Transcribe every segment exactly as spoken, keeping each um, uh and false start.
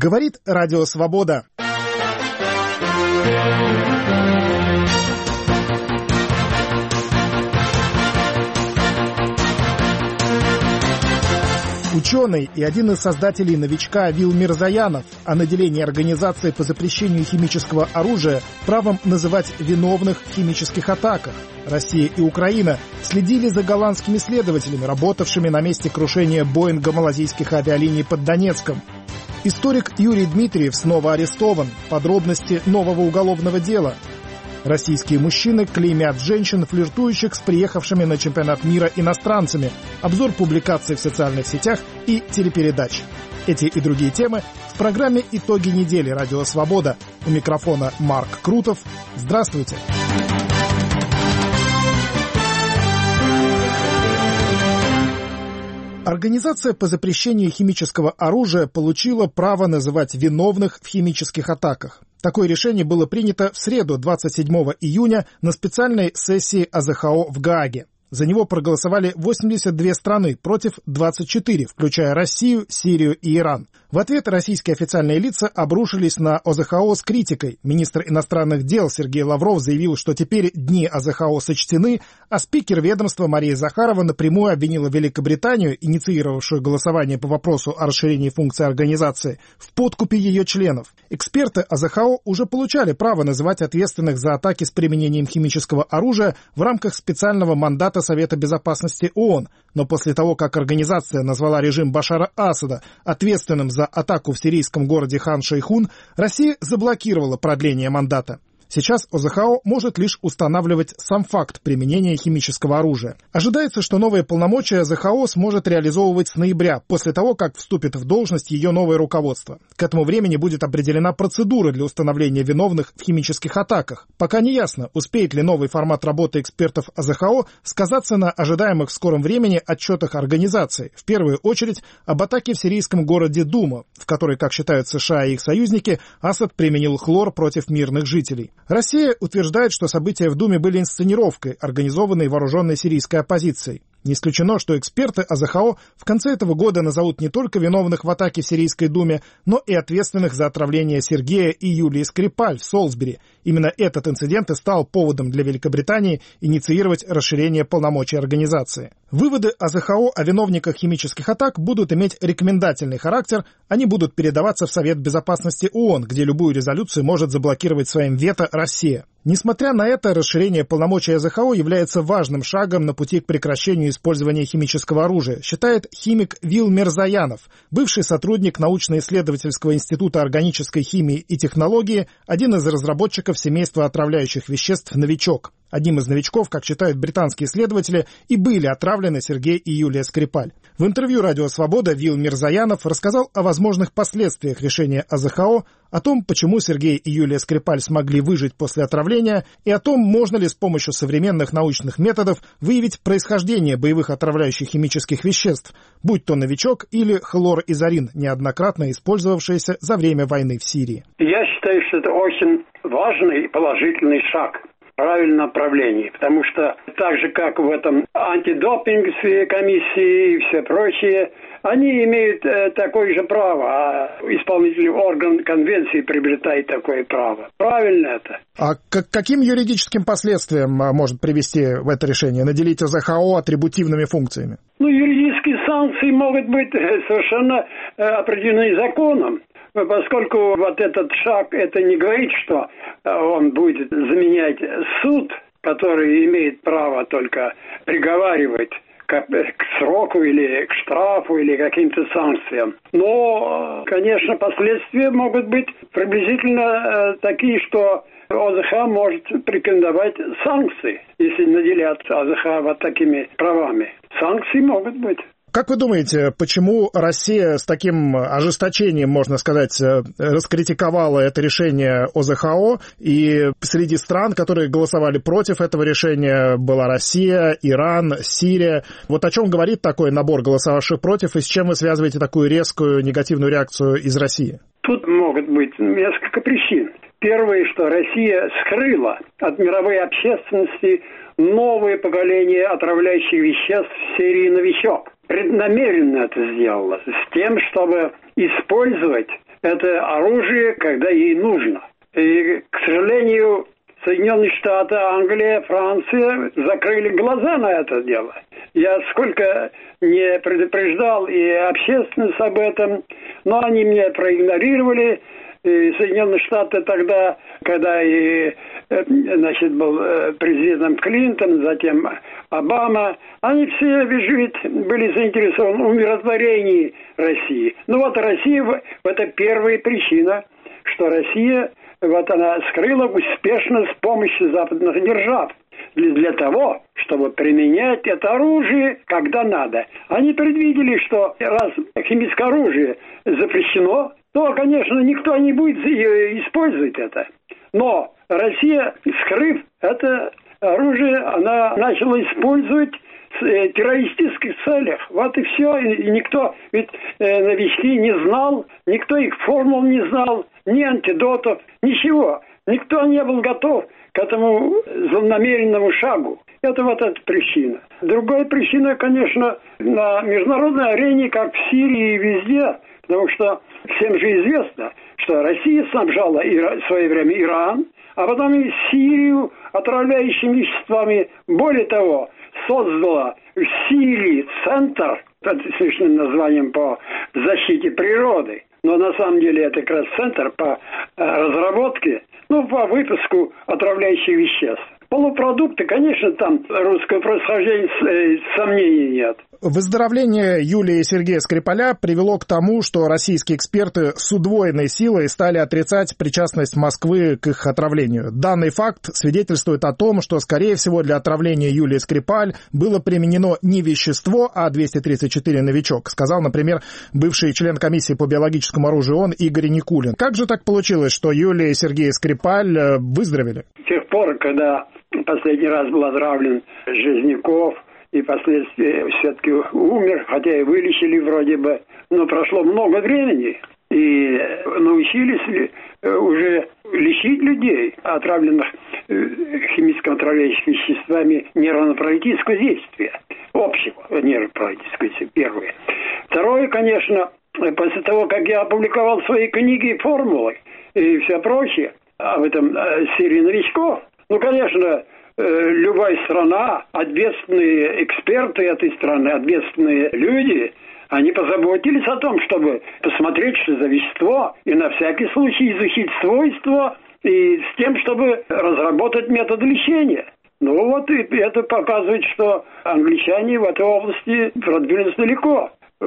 Говорит Радио Свобода. Ученый и один из создателей «Новичка» Вил Мирзаянов о наделении Организации по запрещению химического оружия правом называть виновных в химических атаках. Россия и Украина следили за голландскими следователями, работавшими на месте крушения Боинга малазийских авиалиний под Донецком. Историк Юрий Дмитриев снова арестован. Подробности нового уголовного дела. Российские мужчины клеймят женщин, флиртующих с приехавшими на чемпионат мира иностранцами. Обзор публикаций в социальных сетях и телепередач. Эти и другие темы в программе «Итоги недели» Радио Свобода. У микрофона Марк Крутов. Здравствуйте. Организация по запрещению химического оружия получила право называть виновных в химических атаках. Такое решение было принято в среду, двадцать седьмого июня, на специальной сессии А Зэ Ха О в Гааге. За него проголосовали восемьдесят две страны против двадцати четырёх, включая Россию, Сирию и Иран. В ответ российские официальные лица обрушились на О Зэ Ха О с критикой. Министр иностранных дел Сергей Лавров заявил, что теперь дни А Зэ Ха О сочтены, а спикер ведомства Мария Захарова напрямую обвинила Великобританию, инициировавшую голосование по вопросу о расширении функций организации, в подкупе ее членов. Эксперты А Зэ Ха О уже получали право называть ответственных за атаки с применением химического оружия в рамках специального мандата Совета безопасности ООН. Но после того, как организация назвала режим Башара Асада ответственным за атаку в сирийском городе Хан-Шейхун, Россия заблокировала продление мандата. Сейчас О Зэ Ха О может лишь устанавливать сам факт применения химического оружия. Ожидается, что новые полномочия О Зэ Ха О сможет реализовывать с ноября, после того, как вступит в должность ее новое руководство. К этому времени будет определена процедура для установления виновных в химических атаках. Пока не ясно, успеет ли новый формат работы экспертов О Зэ Ха О сказаться на ожидаемых в скором времени отчетах организации. В первую очередь об атаке в сирийском городе Дума, в которой, как считают США и их союзники, Асад применил хлор против мирных жителей. Россия утверждает, что события в Думе были инсценировкой, организованной вооруженной сирийской оппозицией. Не исключено, что эксперты О Зэ Ха О в конце этого года назовут не только виновных в атаке в Сирийской Думе, но и ответственных за отравление Сергея и Юлии Скрипаль в Солсбери. Именно этот инцидент и стал поводом для Великобритании инициировать расширение полномочий организации. Выводы О Зэ Ха О о виновниках химических атак будут иметь рекомендательный характер, они будут передаваться в Совет безопасности ООН, где любую резолюцию может заблокировать своим вето Россия. Несмотря на это, расширение полномочий О Зэ Ха О является важным шагом на пути к прекращению использования химического оружия, считает химик Вил Мирзаянов, бывший сотрудник научно-исследовательского института органической химии и технологии, один из разработчиков семейства отравляющих веществ «Новичок». Одним из новичков, как считают британские исследователи, и были отравлены Сергей и Юлия Скрипаль. В интервью «Радио Свобода» Вил Мирзаянов рассказал о возможных последствиях решения О Зэ Ха О, о том, почему Сергей и Юлия Скрипаль смогли выжить после отравления, и о том, можно ли с помощью современных научных методов выявить происхождение боевых отравляющих химических веществ, будь то «Новичок» или хлоризарин, неоднократно использовавшиеся за время войны в Сирии. Я считаю, что это очень важный и положительный шаг в правильном направлении, потому что так же, как в этом антидопинг комиссии и все прочее, они имеют э, такое же право, а исполнительный орган конвенции приобретает такое право. Правильно это? А к каким юридическим последствиям может привести это решение, наделить О Зэ Ха О атрибутивными функциями? Ну, юридические санкции могут быть совершенно э, определены законом. Поскольку вот этот шаг, это не говорит, что он будет заменять суд, который имеет право только приговаривать к, к сроку или к штрафу или каким-то санкциям. Но, конечно, последствия могут быть приблизительно такие, что О Зэ Ха может претендовать санкции, если наделят О Зэ Ха вот такими правами. Санкции могут быть. Как вы думаете, почему Россия с таким ожесточением, можно сказать, раскритиковала это решение О Зэ Ха О, и среди стран, которые голосовали против этого решения, была Россия, Иран, Сирия? Вот о чем говорит такой набор голосовавших против, и с чем вы связываете такую резкую негативную реакцию из России? Тут могут быть несколько причин. Первое, что Россия скрыла от мировой общественности новое поколение отравляющих веществ серии «Новичок». Преднамеренно это сделала, с тем, чтобы использовать это оружие, когда ей нужно. И, к сожалению, Соединенные Штаты, Англия, Франция закрыли глаза на это дело. Я сколько не предупреждал и общественность об этом, но они меня проигнорировали. И Соединенные Штаты тогда, когда и, значит, был президентом Клинтон, затем Обама, они все, ведь, были заинтересованы в умиротворении России. Ну вот Россия, это первая причина, что Россия, вот она скрыла успешно с помощью западных держав. Для, для того, чтобы применять это оружие, когда надо. Они предвидели, что раз химическое оружие запрещено, то, конечно, никто не будет использовать это. Но Россия, скрыв это оружие, она начала использовать в террористических целях. Вот и все. И никто, ведь э, новички не знал, никто их формул не знал, ни антидотов, ничего. Никто не был готов к этому злонамеренному шагу. Это вот эта причина. Другая причина, конечно, на международной арене, как в Сирии и везде, потому что всем же известно, что Россия снабжала в свое время Иран, а потом и Сирию отравляющими веществами. Более того, создала в Сирии центр, под смешным названием по защите природы, но на самом деле это как раз центр по разработке, ну, по выпуску отравляющих веществ. Полупродукты, конечно, там русского происхождения сомнений нет. Выздоровление Юлии и Сергея Скрипаля привело к тому, что российские эксперты с удвоенной силой стали отрицать причастность Москвы к их отравлению. Данный факт свидетельствует о том, что, скорее всего, для отравления Юлии Скрипаль было применено не вещество, а двести тридцать четыре «Новичок», сказал, например, бывший член комиссии по биологическому оружию ООН Игорь Никулин. Как же так получилось, что Юлия и Сергей Скрипаль выздоровели? С тех пор, когда последний раз был отравлен Железняков, и впоследствии все-таки умер, хотя и вылечили вроде бы. Но прошло много времени, и научились уже лечить людей, отравленных химическими отравляющими веществами, нейронопролитического действия. Общего нейронопролитического действия, первое. Второе, конечно, после того, как я опубликовал свои книги, формулы и все прочее об этом серии новичков, ну, конечно, любая страна, ответственные эксперты этой страны, ответственные люди, они позаботились о том, чтобы посмотреть, что за вещество, и на всякий случай изучить свойства, и с тем, чтобы разработать метод лечения. Ну вот, и это показывает, что англичане в этой области продвинулись далеко.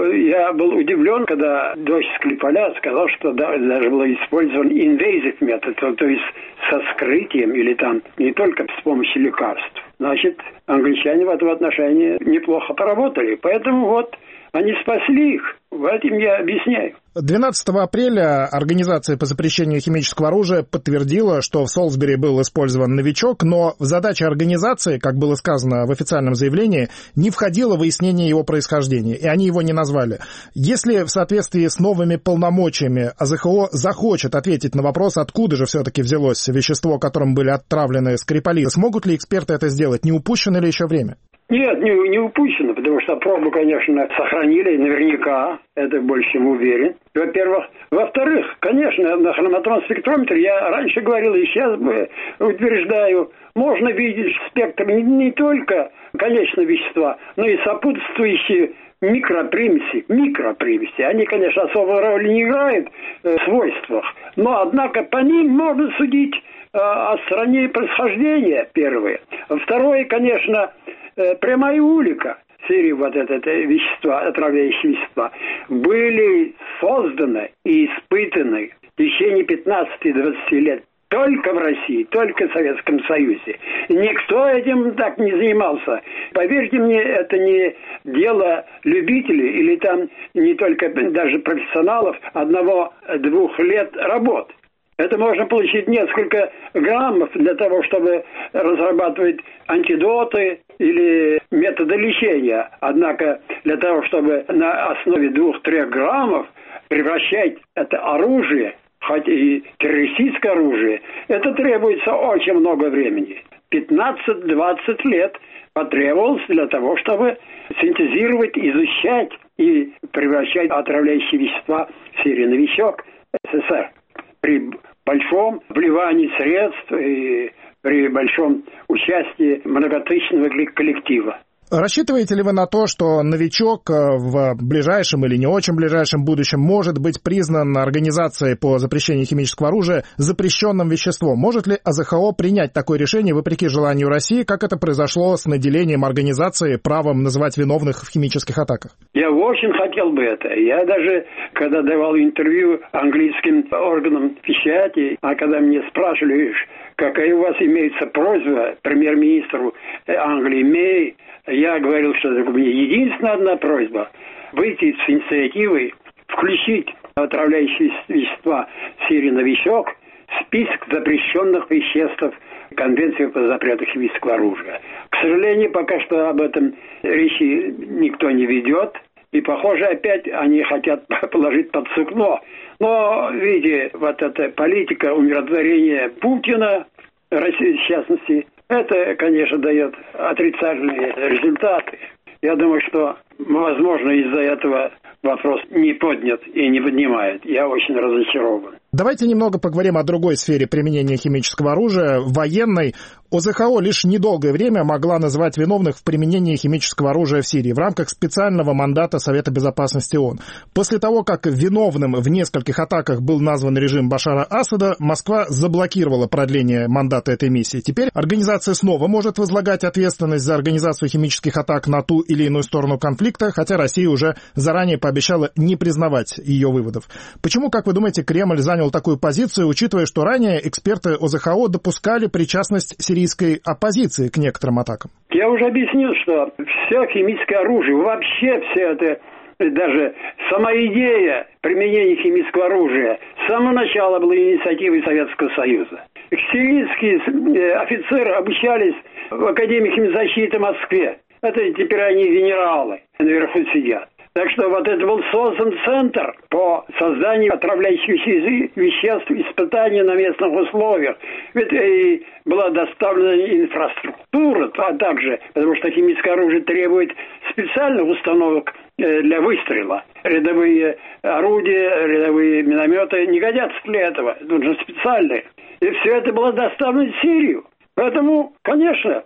Я был удивлен, когда дочь Скрипаля сказал, что даже был использован invasive метод, то есть со скрытием или там не только с помощью лекарств. Значит, англичане в этом отношении неплохо поработали. Поэтому вот они спасли их. В этом я объясняю. двенадцатого апреля Организация по запрещению химического оружия подтвердила, что в Солсбери был использован «Новичок», но в задачи организации, как было сказано в официальном заявлении, не входило выяснение его происхождения, и они его не назвали. Если в соответствии с новыми полномочиями А Зэ Ха О захочет ответить на вопрос, откуда же все-таки взялось вещество, которым были отравлены Скрипали, смогут ли эксперты это сделать? Не упущено ли еще время? Нет, не, не упущено, потому что пробу, конечно, сохранили наверняка, это больше чем уверен. Во-первых. Во-вторых, конечно, на хроматон-спектрометре, я раньше говорил и сейчас утверждаю, можно видеть спектр не, не только конечного вещества, но и сопутствующие микропримеси, микропримеси. Они, конечно, особой роли не играют в свойствах, но, однако, по ним можно судить э, о стране происхождения, первое. Второе, конечно, прямая улика серии вот это, это вещества, отравляющие вещества, были созданы и испытаны в течение пятнадцати-двадцати лет только в России, только в Советском Союзе. Никто этим так не занимался. Поверьте мне, это не дело любителей или там не только даже профессионалов одного-двух лет работ. Это можно получить несколько граммов для того, чтобы разрабатывать антидоты или методы лечения. Однако для того, чтобы на основе двух-трех граммов превращать это оружие, хоть и террористическое оружие, это требуется очень много времени. пятнадцать-двадцать лет потребовалось для того, чтобы синтезировать, изучать и превращать отравляющие вещества в серию «Новичок». СССР при большом вливании средств и при большом участии многотысячного коллектива. Рассчитываете ли вы на то, что новичок в ближайшем или не очень ближайшем будущем может быть признан Организацией по запрещению химического оружия запрещенным веществом? Может ли АЗХО принять такое решение вопреки желанию России, как это произошло с наделением организации правом называть виновных в химических атаках? Я очень хотел бы это. Я даже, когда давал интервью английским органам печати, а когда мне спрашивали, какая у вас имеется просьба премьер-министру Англии Мэй, я говорил, что у меня единственная одна просьба – выйти с инициативой, включить отравляющие вещества в серии «Новичок» в список запрещенных веществ Конвенции по запрету химического оружия. К сожалению, пока что об этом речи никто не ведет. И, похоже, опять они хотят положить под сукно. Но, видите, вот эта политика умиротворения Путина, России в частности, это, конечно, дает отрицательные результаты. Я думаю, что, возможно, из-за этого вопрос не поднят и не поднимает. Я очень разочарован. Давайте немного поговорим о другой сфере применения химического оружия, военной. ОЗХО лишь недолгое время могла называть виновных в применении химического оружия в Сирии в рамках специального мандата Совета Безопасности ООН. После того, как виновным в нескольких атаках был назван режим Башара Асада, Москва заблокировала продление мандата этой миссии. Теперь организация снова может возлагать ответственность за организацию химических атак на ту или иную сторону конфликта, хотя Россия уже заранее пообещала не признавать ее выводов. Почему, как вы думаете, Кремль занял такую позицию, учитывая, что ранее эксперты ОЗХО допускали причастность сирийской оппозиции к некоторым атакам? Я уже объяснил, что все химическое оружие, вообще все это, даже сама идея применения химического оружия с самого начала была инициативой Советского Союза. Сирийские офицеры обучались в Академии химзащиты в Москве. Это теперь они генералы, наверху сидят. Так что вот это был создан центр по созданию отравляющих веществ, испытаний на местных условиях. Ведь и была доставлена инфраструктура, а также, потому что химическое оружие требует специальных установок для выстрела. Рядовые орудия, рядовые минометы не годятся для этого, нужно специальные. И все это было доставлено в Сирию. Поэтому, конечно,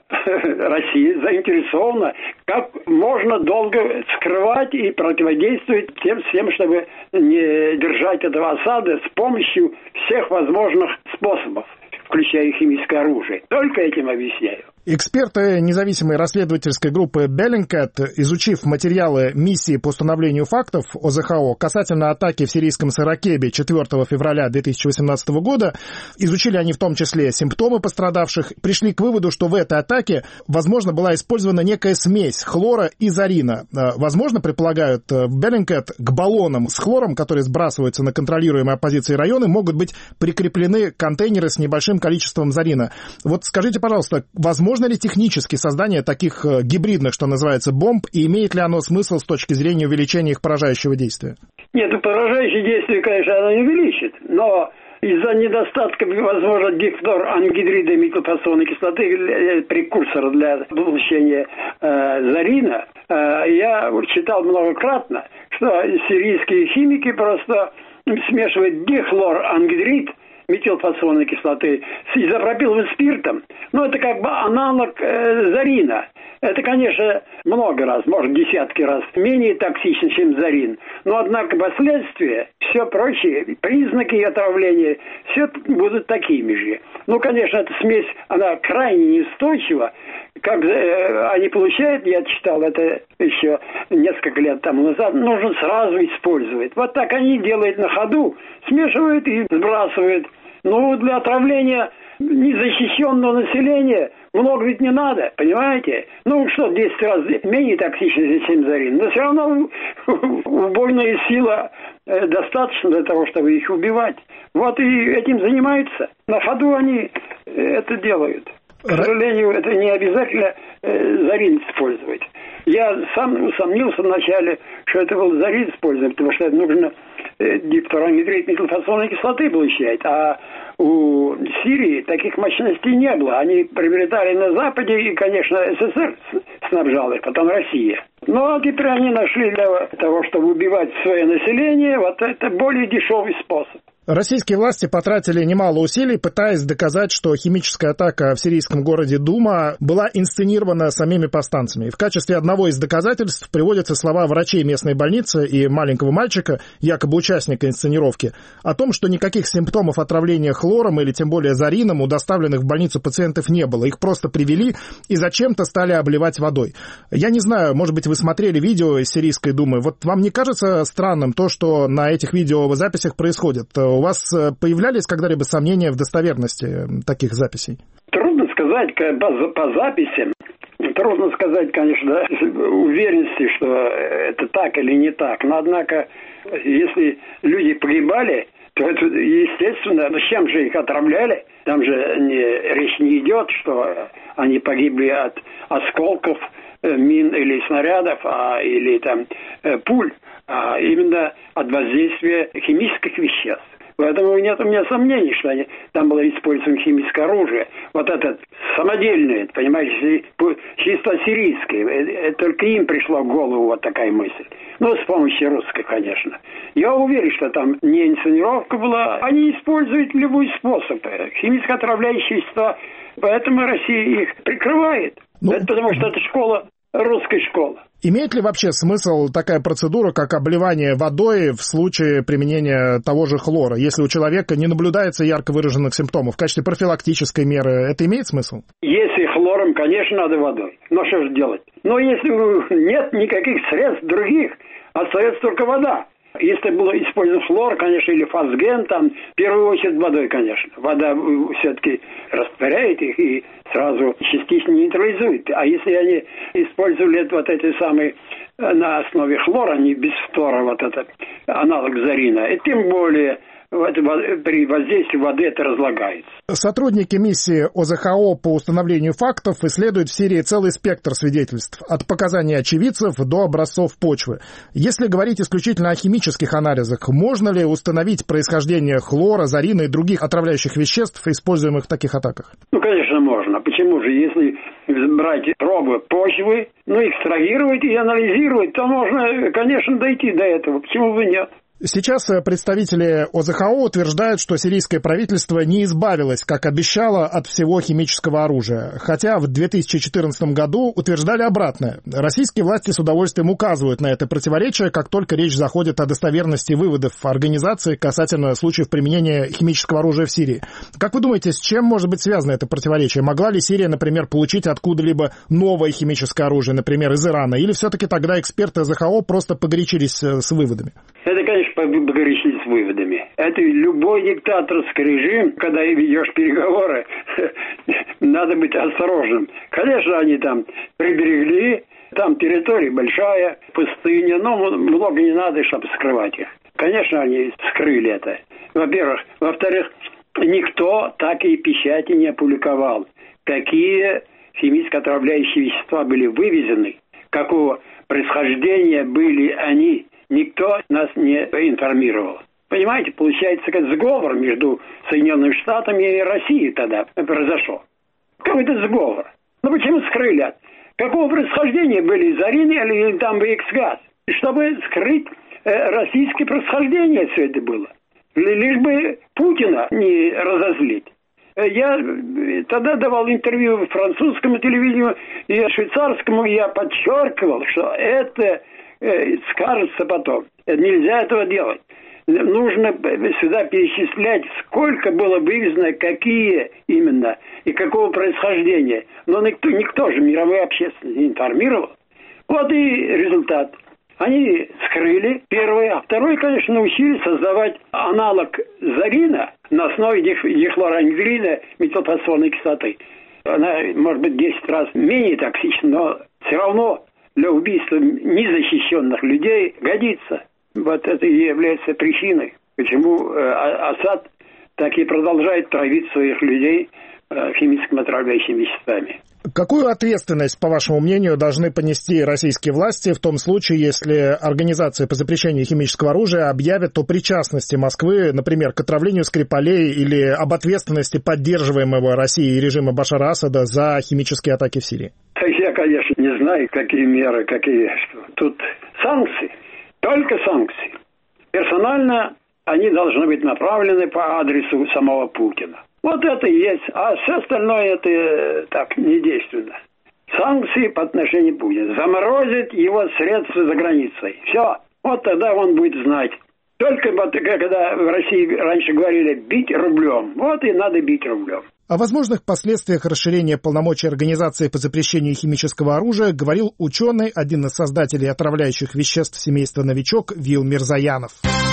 Россия заинтересована, как можно долго скрывать и противодействовать тем всем, чтобы не держать этого Асада с помощью всех возможных способов, включая химическое оружие. Только этим объясняю. Эксперты независимой расследовательской группы Bellingcat, изучив материалы миссии по установлению фактов ОЗХО касательно атаки в сирийском Саракебе четвёртого февраля две тысячи восемнадцатого года, изучили они в том числе симптомы пострадавших, пришли к выводу, что в этой атаке, возможно, была использована некая смесь хлора и зарина. Возможно, предполагают в Bellingcat, к баллонам с хлором, которые сбрасываются на контролируемые оппозицией районы, могут быть прикреплены контейнеры с небольшим количеством зарина. Вот скажите, пожалуйста, возможно ли технически создание таких гибридных, что называется, бомб, и имеет ли оно смысл с точки зрения увеличения их поражающего действия? Нет, поражающее действие, конечно, оно не увеличит, но из-за недостатка, возможно, дихлорангидрида метилфосфорной кислоты, прекурсора для получения э, зарина, э, я читал многократно, что сирийские химики просто смешивают дихлорангидрид метилфосфорной кислоты с изопропиловым спиртом. Ну, это как бы аналог э, зарина. Это, конечно, много раз, может, десятки раз менее токсично, чем зарин. Но, однако, последствия, все прочие, признаки отравления, все будут такими же. Ну, конечно, эта смесь, она крайне неустойчива. Как э, они получают, я читал это еще несколько лет тому назад, нужно сразу использовать. Вот так они делают на ходу, смешивают и сбрасывают. Ну, для отравления незащищенного населения много ведь не надо, понимаете? Ну, что, десять раз менее токсично, чем зарин, но все равно убойная сила достаточно для того, чтобы их убивать. Вот и этим занимаются. На ходу они это делают. К сожалению, это не обязательно э, зарин использовать. Я сам усомнился вначале, что это был зарин использовать, потому что это нужно э, дифторангидрид метилфосфорной кислоты получать. А у Сирии таких мощностей не было. Они приобретали на Западе, и, конечно, СССР снабжал их, потом Россия. Ну, а теперь они нашли для того, чтобы убивать свое население, вот это более дешевый способ. Российские власти потратили немало усилий, пытаясь доказать, что химическая атака в сирийском городе Дума была инсценирована самими повстанцами. И в качестве одного из доказательств приводятся слова врачей местной больницы и маленького мальчика, якобы участника инсценировки, о том, что никаких симптомов отравления хлором или тем более зарином у доставленных в больницу пациентов не было. Их просто привели и зачем-то стали обливать водой. Я не знаю, может быть, вы смотрели видео из сирийской Думы. Вот вам не кажется странным то, что на этих видеозаписях происходит? У вас появлялись когда-либо сомнения в достоверности таких записей? Трудно сказать по, по записям. Трудно сказать, конечно, уверенности, что это так или не так. Но, однако, если люди погибали, то это, естественно, чем же их отравляли? Там же не, речь не идет, что они погибли от осколков мин или снарядов, а, или там пуль, а именно от воздействия химических веществ. Поэтому нет у меня сомнений, что они, там было использовано химическое оружие. Вот этот самодельное, понимаете, чисто сирийское. Это только им пришла в голову вот такая мысль. Ну, с помощью русской, конечно. Я уверен, что там не инсценировка была. Они используют любой способ. Химически отравляющие вещества. Поэтому Россия их прикрывает. Ну, это потому что это школа, русская школа. Имеет ли вообще смысл такая процедура, как обливание водой в случае применения того же хлора, если у человека не наблюдается ярко выраженных симптомов? В качестве профилактической меры это имеет смысл? Если хлором, конечно, надо водой. Но что же делать? Но если нет никаких средств других, остается только вода. Если было использован хлор, конечно, или фосген, там, в первую очередь водой, конечно. Вода все-таки растворяет их и сразу частично нейтрализует. А если они использовали вот эти самые на основе хлора, не без фтора, вот этот аналог зарина, и тем более при воздействии воды это разлагается. Сотрудники миссии О З Х О по установлению фактов исследуют в Сирии целый спектр свидетельств, от показаний очевидцев до образцов почвы. Если говорить исключительно о химических анализах, можно ли установить происхождение хлора, зарина и других отравляющих веществ, используемых в таких атаках? Ну, конечно, можно. Почему же? Если брать пробы почвы, ну, экстрагировать и анализировать, то можно, конечно, дойти до этого. Почему бы нет? Сейчас представители О З Х О утверждают, что сирийское правительство не избавилось, как обещало, от всего химического оружия. Хотя в две тысячи четырнадцатом году утверждали обратное. Российские власти с удовольствием указывают на это противоречие, как только речь заходит о достоверности выводов организации касательно случаев применения химического оружия в Сирии. Как вы думаете, с чем может быть связано это противоречие? Могла ли Сирия, например, получить откуда-либо новое химическое оружие, например, из Ирана? Или все-таки тогда эксперты О З Х О просто погорячились с выводами? Это, конечно, погорячились с выводами. Это любой диктаторский режим, когда ведешь переговоры, надо быть осторожным. Конечно, они там приберегли, там территория большая, пустыня, но много не надо, чтобы скрывать их. Конечно, они скрыли это. Во-первых. Во-вторых, никто так и печати не опубликовал, какие химически отравляющие вещества были вывезены, какого происхождения были они. Никто нас не информировал. Понимаете, получается, как сговор между Соединенными Штатами и Россией тогда произошел. Какой-то сговор. Ну почему скрыли? Какого происхождения были зарины или там икс-газ? Чтобы скрыть э, российское происхождение все это было. Лишь бы Путина не разозлить. Я тогда давал интервью французскому телевидению и швейцарскому, и я подчеркивал, что это скажется потом. Нельзя этого делать. Нужно сюда перечислять, сколько было вывезено, какие именно и какого происхождения. Но никто, никто же мировой общественность не информировал. Вот и результат. Они скрыли первое, а второе, конечно, научились создавать аналог зарина на основе дихлороангелина метилфосфорной кислоты. Она, может быть, десять раз менее токсична, но все равно для убийства незащищенных людей годится. Вот это и является причиной, почему Асад так и продолжает травить своих людей химическими отравляющими веществами. Какую ответственность, по вашему мнению, должны понести российские власти в том случае, если Организация по запрещению химического оружия объявит о причастности Москвы, например, к отравлению Скрипалей или об ответственности поддерживаемого Россией режима Башара Асада за химические атаки в Сирии? Я, конечно, не знаю, какие меры, какие... Тут санкции, только санкции. Персонально они должны быть направлены по адресу самого Путина. Вот это и есть. А все остальное это так, недейственно. Санкции по отношению к Путину. Заморозить его средства за границей. Все. Вот тогда он будет знать. Только вот, когда в России раньше говорили «бить рублем», вот и надо бить рублем. О возможных последствиях расширения полномочий Организации по запрещению химического оружия говорил ученый, один из создателей отравляющих веществ семейства «Новичок» Вил Мирзаянов.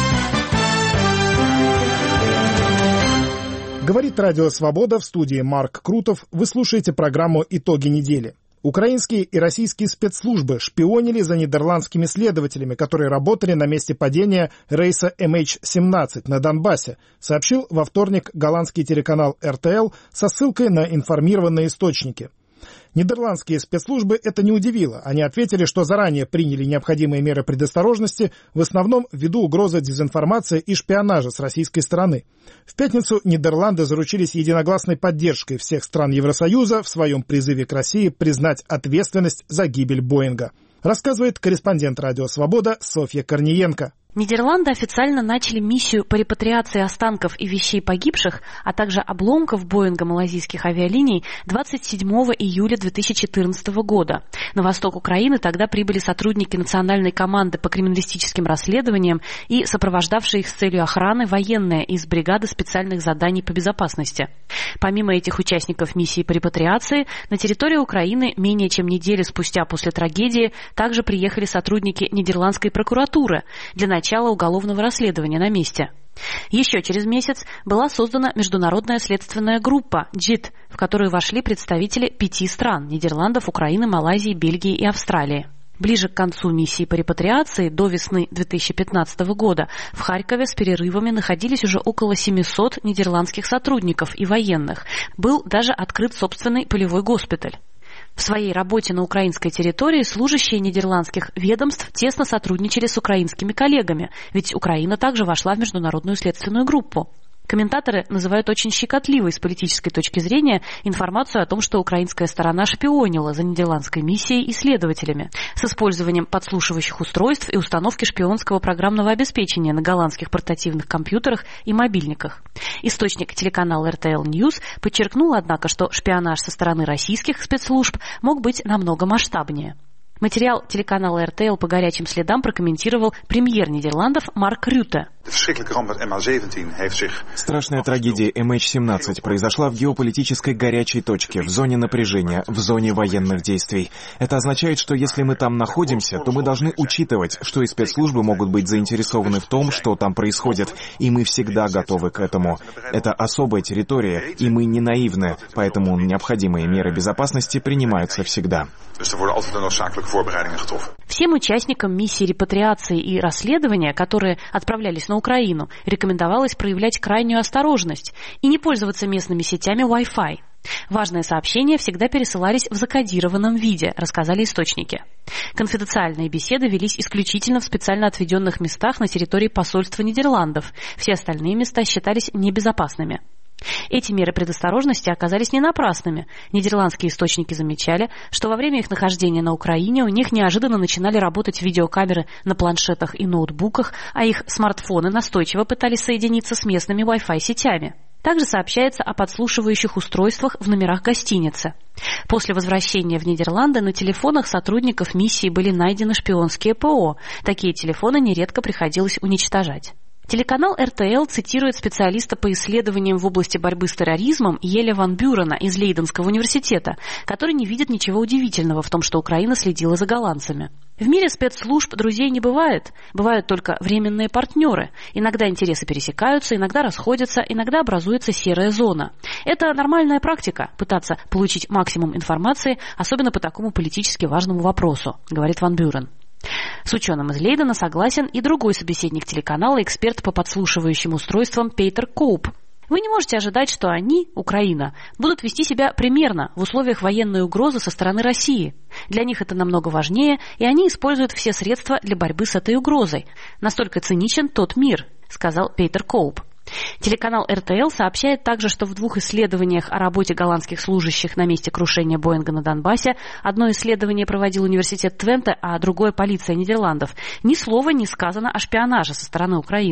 Говорит Радио Свобода, в студии Марк Крутов. Вы слушаете программу «Итоги недели». Украинские и российские спецслужбы шпионили за нидерландскими следователями, которые работали на месте падения рейса эм эйч семнадцать на Донбассе, сообщил во вторник голландский телеканал эр тэ эл со ссылкой на информированные источники. Нидерландские спецслужбы это не удивило. Они ответили, что заранее приняли необходимые меры предосторожности, в основном ввиду угрозы дезинформации и шпионажа с российской стороны. В пятницу Нидерланды заручились единогласной поддержкой всех стран Евросоюза в своем призыве к России признать ответственность за гибель Боинга. Рассказывает корреспондент Радио Свобода Софья Корниенко. Нидерланды официально начали миссию по репатриации останков и вещей погибших, а также обломков Боинга малайзийских авиалиний двадцать седьмого июля две тысячи четырнадцатого года. На восток Украины тогда прибыли сотрудники национальной команды по криминалистическим расследованиям и сопровождавшие их с целью охраны военные из бригады специальных заданий по безопасности. Помимо этих участников миссии по репатриации, на территорию Украины менее чем неделю спустя после трагедии также приехали сотрудники нидерландской прокуратуры для начала начала уголовного расследования на месте. Еще через месяц была создана международная следственная группа джит, в которую вошли представители пяти стран – Нидерландов, Украины, Малайзии, Бельгии и Австралии. Ближе к концу миссии по репатриации, до весны две тысячи пятнадцатого года, в Харькове с перерывами находились уже около семисот нидерландских сотрудников и военных. Был даже открыт собственный полевой госпиталь. В своей работе на украинской территории служащие нидерландских ведомств тесно сотрудничали с украинскими коллегами, ведь Украина также вошла в международную следственную группу. Комментаторы называют очень щекотливой с политической точки зрения информацию о том, что украинская сторона шпионила за нидерландской миссией и следователями с использованием подслушивающих устройств и установки шпионского программного обеспечения на голландских портативных компьютерах и мобильниках. Источник телеканала эр тэ эл News подчеркнул, однако, что шпионаж со стороны российских спецслужб мог быть намного масштабнее. Материал телеканала эр тэ эл по горячим следам прокомментировал премьер Нидерландов Марк Рютте. Страшная трагедия эм эйч семнадцать произошла в геополитической горячей точке, в зоне напряжения, в зоне военных действий. Это означает, что если мы там находимся, то мы должны учитывать, что и спецслужбы могут быть заинтересованы в том, что там происходит, и мы всегда готовы к этому. Это особая территория, и мы не наивны, поэтому необходимые меры безопасности принимаются всегда. Всем участникам миссии репатриации и расследования, которые отправлялись на Украину, рекомендовалось проявлять крайнюю осторожность и не пользоваться местными сетями Wi-Fi. Важные сообщения всегда пересылались в закодированном виде, рассказали источники. Конфиденциальные беседы велись исключительно в специально отведенных местах на территории посольства Нидерландов. Все остальные места считались небезопасными. Эти меры предосторожности оказались не напрасными. Нидерландские источники замечали, что во время их нахождения на Украине у них неожиданно начинали работать видеокамеры на планшетах и ноутбуках, а их смартфоны настойчиво пытались соединиться с местными Wi-Fi сетями. Также сообщается о подслушивающих устройствах в номерах гостиницы. После возвращения в Нидерланды на телефонах сотрудников миссии были найдены шпионские ПО. Такие телефоны нередко приходилось уничтожать. Телеканал эр тэ эл цитирует специалиста по исследованиям в области борьбы с терроризмом Еля ван Бюрена из Лейденского университета, который не видит ничего удивительного в том, что Украина следила за голландцами. В мире спецслужб друзей не бывает, бывают только временные партнеры. Иногда интересы пересекаются, иногда расходятся, иногда образуется серая зона. Это нормальная практика – пытаться получить максимум информации, особенно по такому политически важному вопросу, говорит ван Бюрен. С ученым из Лейдена согласен и другой собеседник телеканала, эксперт по подслушивающим устройствам Пейтер Коуп. Вы не можете ожидать, что они, Украина, будут вести себя примерно в условиях военной угрозы со стороны России. Для них это намного важнее, и они используют все средства для борьбы с этой угрозой. Настолько циничен тот мир, сказал Пейтер Коуп. Телеканал эр тэ эл сообщает также, что в двух исследованиях о работе голландских служащих на месте крушения Боинга на Донбассе, одно исследование проводил университет Твенте, а другое полиция Нидерландов, ни слова не сказано о шпионаже со стороны Украины.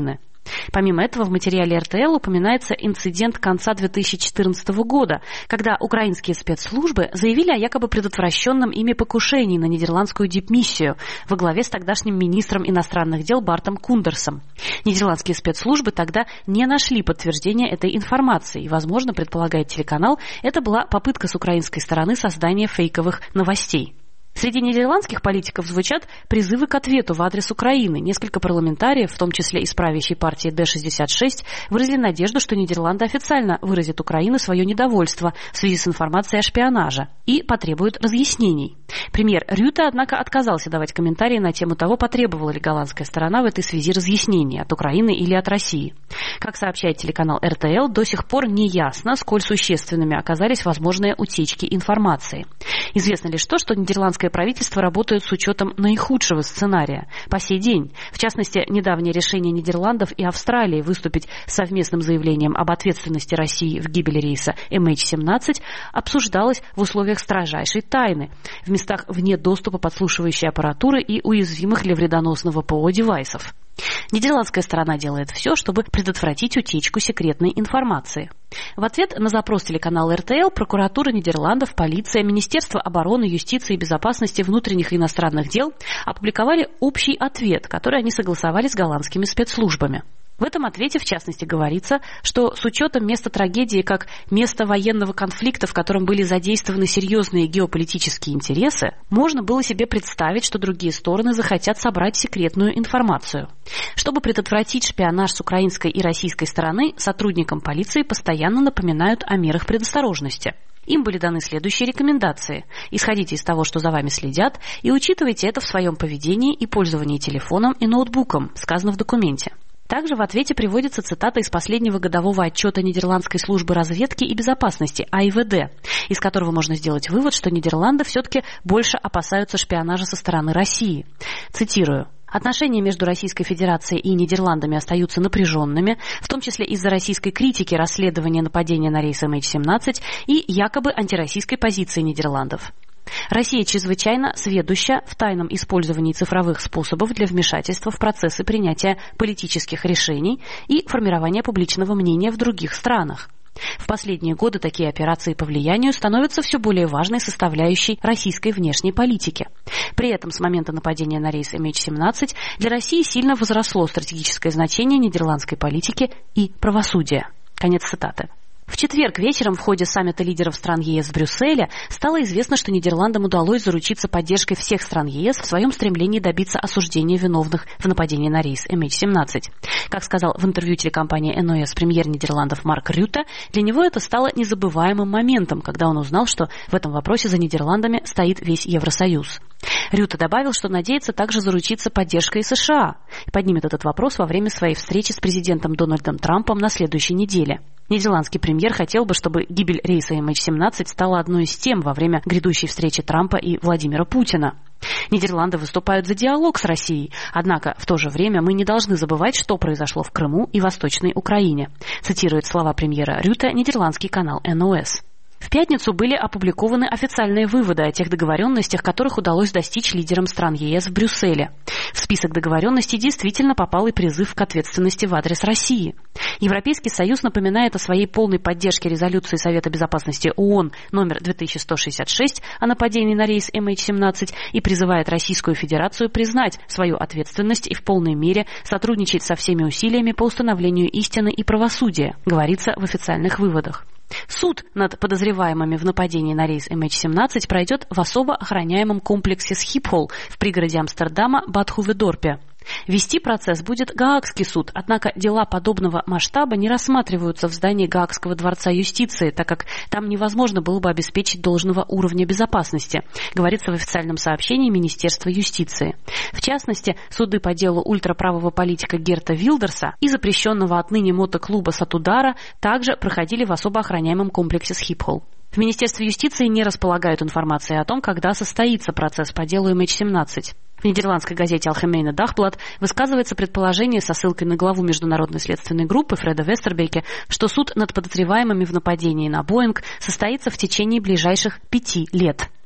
Помимо этого, в материале эр тэ эл упоминается инцидент конца две тысячи четырнадцатого года, когда украинские спецслужбы заявили о якобы предотвращенном ими покушении на нидерландскую дипмиссию во главе с тогдашним министром иностранных дел Бартом Кундерсом. Нидерландские спецслужбы тогда не нашли подтверждения этой информации, и, возможно, предполагает телеканал, это была попытка с украинской стороны создания фейковых новостей. Среди нидерландских политиков звучат призывы к ответу в адрес Украины. Несколько парламентариев, в том числе из правящей партии дэ шестьдесят шесть, выразили надежду, что Нидерланды официально выразят Украине свое недовольство в связи с информацией о шпионаже и потребуют разъяснений. Премьер Рюте, однако, отказался давать комментарии на тему того, потребовала ли голландская сторона в этой связи разъяснений от Украины или от России. Как сообщает телеканал эр тэ эл, до сих пор не ясно, сколь существенными оказались возможные утечки информации. Известно лишь то, что нидерландская правительство работает с учетом наихудшего сценария по сей день. В частности, недавнее решение Нидерландов и Австралии выступить с совместным заявлением об ответственности России в гибели рейса эм эйч семнадцать обсуждалось в условиях строжайшей тайны, в местах вне доступа подслушивающей аппаратуры и уязвимых для вредоносного ПО девайсов. Нидерландская сторона делает все, чтобы предотвратить утечку секретной информации. В ответ на запрос телеканала эр тэ эл прокуратура Нидерландов, полиция, Министерство обороны, юстиции и безопасности внутренних и иностранных дел опубликовали общий ответ, который они согласовали с голландскими спецслужбами. В этом ответе, в частности, говорится, что с учетом места трагедии как места военного конфликта, в котором были задействованы серьезные геополитические интересы, можно было себе представить, что другие стороны захотят собрать секретную информацию. Чтобы предотвратить шпионаж с украинской и российской стороны, сотрудникам полиции постоянно напоминают о мерах предосторожности. Им были даны следующие рекомендации. Исходите из того, что за вами следят, и учитывайте это в своем поведении и пользовании телефоном и ноутбуком, сказано в документе. Также в ответе приводится цитата из последнего годового отчета Нидерландской службы разведки и безопасности а и вэ дэ, из которого можно сделать вывод, что Нидерланды все-таки больше опасаются шпионажа со стороны России. Цитирую. Отношения между Российской Федерацией и Нидерландами остаются напряженными, в том числе из-за российской критики расследования нападения на рейс эм эйч семнадцать и якобы антироссийской позиции Нидерландов. Россия чрезвычайно сведуща в тайном использовании цифровых способов для вмешательства в процессы принятия политических решений и формирования публичного мнения в других странах. В последние годы такие операции по влиянию становятся все более важной составляющей российской внешней политики. При этом с момента нападения на рейс эм эйч семнадцать для России сильно возросло стратегическое значение нидерландской политики и правосудия. Конец цитаты. В четверг вечером в ходе саммита лидеров стран е эс в Брюсселе стало известно, что Нидерландам удалось заручиться поддержкой всех стран е эс в своем стремлении добиться осуждения виновных в нападении на рейс эм эйч семнадцать. Как сказал в интервью телекомпании эн о эс премьер Нидерландов Марк Рюте, для него это стало незабываемым моментом, когда он узнал, что в этом вопросе за Нидерландами стоит весь Евросоюз. Рюте добавил, что надеется также заручиться поддержкой США и поднимет этот вопрос во время своей встречи с президентом Дональдом Трампом на следующей неделе. Нидерландский премьер хотел бы, чтобы гибель рейса эм эйч семнадцать стала одной из тем во время грядущей встречи Трампа и Владимира Путина. Нидерланды выступают за диалог с Россией, однако в то же время мы не должны забывать, что произошло в Крыму и Восточной Украине, цитирует слова премьера Рюте нидерландский канал эн о эс. В пятницу были опубликованы официальные выводы о тех договоренностях, которых удалось достичь лидерам стран е эс в Брюсселе. В список договоренностей действительно попал и призыв к ответственности в адрес России. Европейский Союз напоминает о своей полной поддержке резолюции Совета Безопасности ООН номер две тысячи сто шестьдесят шесть о нападении на рейс эм эйч семнадцать и призывает Российскую Федерацию признать свою ответственность и в полной мере сотрудничать со всеми усилиями по установлению истины и правосудия, говорится в официальных выводах. Суд над подозреваемыми в нападении на рейс эм эйч семнадцать пройдет в особо охраняемом комплексе Схипхол в пригороде Амстердама Бад-Хуведорпе. Вести процесс будет Гаагский суд, однако дела подобного масштаба не рассматриваются в здании Гаагского дворца юстиции, так как там невозможно было бы обеспечить должного уровня безопасности, говорится в официальном сообщении Министерства юстиции. В частности, суды по делу ультраправого политика Герта Вилдерса и запрещенного отныне мотоклуба Сатудара также проходили в особо охраняемом комплексе Схипхол. В Министерстве юстиции не располагают информацией о том, когда состоится процесс по делу эм эйч семнадцать. В нидерландской газете Algemene Dagblad высказывается предположение со ссылкой на главу международной следственной группы Фреда Вестербеке, что суд над подозреваемыми в нападении на Боинг состоится в течение ближайших пяти лет.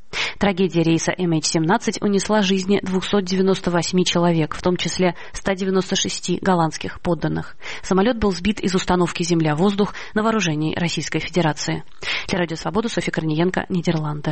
Трагедия рейса эм эйч семнадцать унесла жизни двухсот девяноста восьми человек, в том числе ста девяноста шести голландских подданных. Самолет был сбит из установки «Земля-воздух» на вооружении Российской Федерации. Для Радио Свобода, Софья Корниенко, Нидерланды.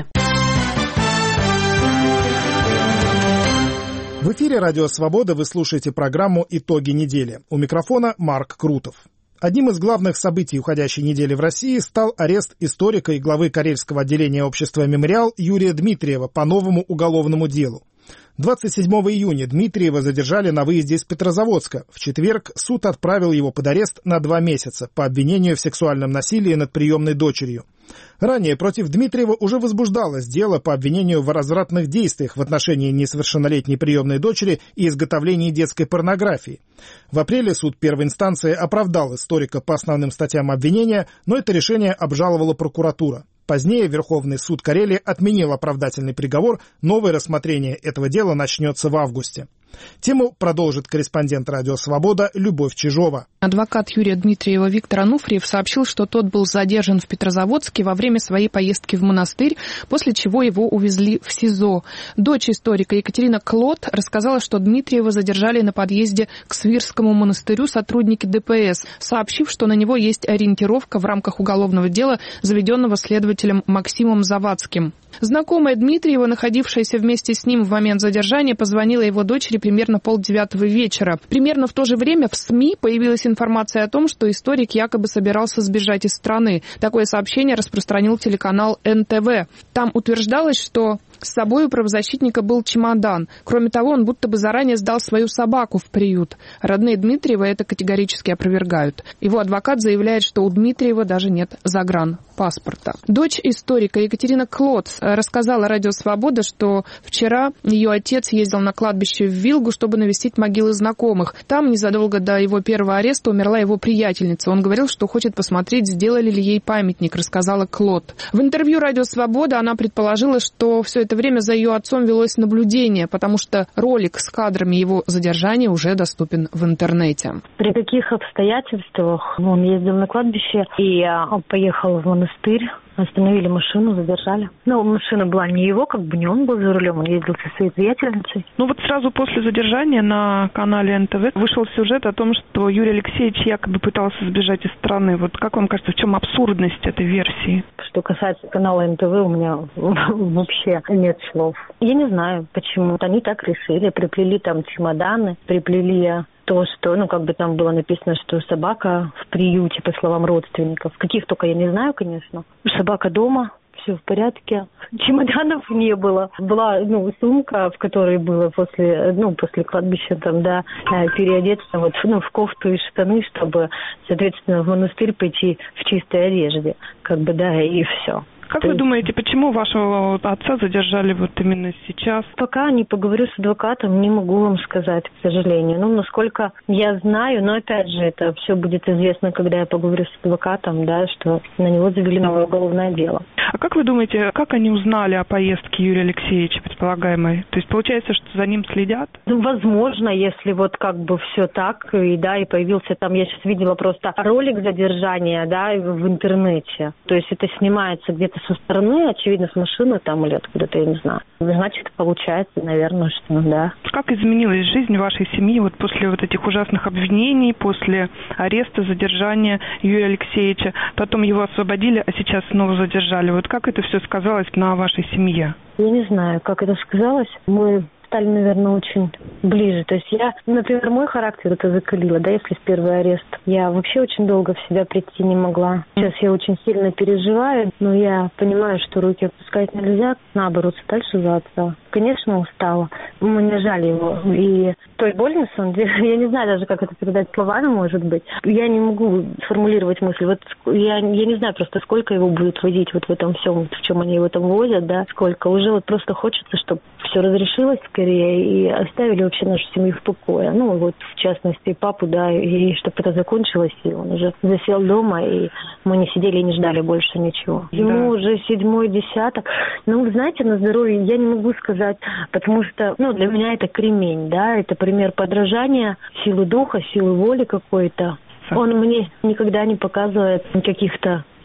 В эфире Радио Свобода вы слушаете программу «Итоги недели». У микрофона Марк Крутов. Одним из главных событий уходящей недели в России стал арест историка и главы Карельского отделения общества «Мемориал» Юрия Дмитриева по новому уголовному делу. двадцать седьмого июня Дмитриева задержали на выезде из Петрозаводска. В четверг суд отправил его под арест на два месяца по обвинению в сексуальном насилии над приемной дочерью. Ранее против Дмитриева уже возбуждалось дело по обвинению в развратных действиях в отношении несовершеннолетней приемной дочери и изготовлении детской порнографии. В апреле суд первой инстанции оправдал историка по основным статьям обвинения, но это решение обжаловала прокуратура. Позднее Верховный суд Карелии отменил оправдательный приговор, новое рассмотрение этого дела начнется в августе. Тему продолжит корреспондент «Радио Свобода» Любовь Чижова. Адвокат Юрия Дмитриева Виктор Ануфриев сообщил, что тот был задержан в Петрозаводске во время своей поездки в монастырь, после чего его увезли в СИЗО. Дочь историка Екатерина Клод рассказала, что Дмитриева задержали на подъезде к Свирскому монастырю сотрудники дэ пэ эс, сообщив, что на него есть ориентировка в рамках уголовного дела, заведенного следователем Максимом Завадским. Знакомая Дмитриева, находившаяся вместе с ним в момент задержания, позвонила его дочери примерно полдевятого вечера. Примерно в то же время в СМИ появилась информация о том, что историк якобы собирался сбежать из страны. Такое сообщение распространил телеканал эн тэ вэ. Там утверждалось, что с собой у правозащитника был чемодан. Кроме того, он будто бы заранее сдал свою собаку в приют. Родные Дмитриева это категорически опровергают. Его адвокат заявляет, что у Дмитриева даже нет загранпаспорта. Дочь историка Екатерина Клод рассказала Радио Свобода, что вчера ее отец ездил на кладбище в Вилгу, чтобы навестить могилы знакомых. Там незадолго до его первого ареста умерла его приятельница. Он говорил, что хочет посмотреть, сделали ли ей памятник, рассказала Клод. В интервью Радио Свобода она предположила, что все это время за ее отцом велось наблюдение, потому что ролик с кадрами его задержания уже доступен в интернете. При каких обстоятельствах он ездил на кладбище и поехал в монастырь? Остановили машину, задержали. Но машина была не его, как бы не он был за рулем, он ездил со своей приятельницей. Ну вот сразу после задержания на канале эн тэ вэ вышел сюжет о том, что Юрий Алексеевич якобы пытался сбежать из страны. Вот как вам кажется, в чем абсурдность этой версии? Что касается канала эн тэ вэ, у меня вообще нет слов. Я не знаю, почему. Они так решили, приплели там чемоданы, приплели то, что, ну, как бы там было написано, что собака в приюте, по словам родственников. Каких только я не знаю, конечно. Собака дома, все в порядке. Чемоданов не было. Была, ну, сумка, в которой было после, ну, после кладбища там, да, переодеться вот, ну, в кофту и штаны, чтобы, соответственно, в монастырь пойти в чистой одежде. Как бы, да, и все. Как вы думаете, почему вашего отца задержали вот именно сейчас? Пока не поговорю с адвокатом, не могу вам сказать, к сожалению. Ну, насколько я знаю, но опять же, это все будет известно, когда я поговорю с адвокатом, да, что на него завели новое уголовное дело. А как вы думаете, как они узнали о поездке Юрия Алексеевича, предполагаемой? То есть получается, что за ним следят? Ну, возможно, если вот как бы все так, и да, и появился там, я сейчас видела просто ролик задержания, да, в интернете. То есть это снимается где-то со стороны, очевидно, с машины там или откуда-то, я не знаю. Значит, получается, наверное, что да. Как изменилась жизнь вашей семьи вот после вот этих ужасных обвинений, после ареста, задержания Юрия Алексеевича? Потом его освободили, а сейчас снова задержали. Вот как это все сказалось на вашей семье? Я не знаю, как это сказалось. Мы стали, наверное, очень ближе. То есть я, например, мой характер это закалило, да, если в первый арест. Я вообще очень долго в себя прийти не могла. Сейчас я очень сильно переживаю, но я понимаю, что руки опускать нельзя, надо бороться дальше за отца. Конечно, устала. Мне жаль его. И той боль, на самом деле, я не знаю даже, как это передать словами, может быть. Я не могу сформулировать мысль. Вот я, я не знаю просто, сколько его будет водить вот в этом всем, в чем они его там возят, да, сколько. Уже вот просто хочется, чтобы все разрешилось скорее и оставили вообще нашу семью в покое. Ну, вот, в частности, папу, да, и чтобы это закончилось, и он уже засел дома, и мы не сидели и не ждали больше ничего. Ему да. Уже седьмой десяток. Ну, вы знаете, на здоровье я не могу сказать, потому что, ну, для меня это кремень, да, это пример подражания, силы духа, силы воли какой-то. Он мне никогда не показывает каких-то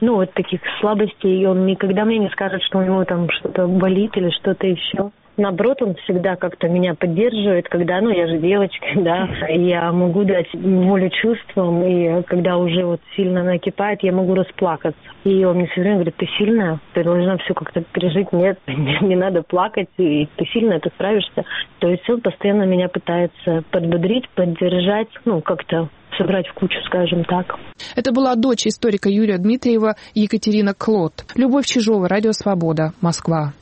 ну, вот таких слабостей, и он никогда мне не скажет, что у него там что-то болит или что-то еще. Наоборот, он всегда как-то меня поддерживает, когда, ну, я же девочка, да, я могу дать волю чувствам, и когда уже вот сильно накипает, я могу расплакаться. И он мне все время говорит: ты сильная, ты должна все как-то пережить, нет, не надо плакать, и ты сильная, ты справишься. То есть он постоянно меня пытается подбодрить, поддержать, ну, как-то собрать в кучу, скажем так. Это была дочь историка Юрия Дмитриева Екатерина Клот. Любовь Чижова, Радио Свобода, Москва.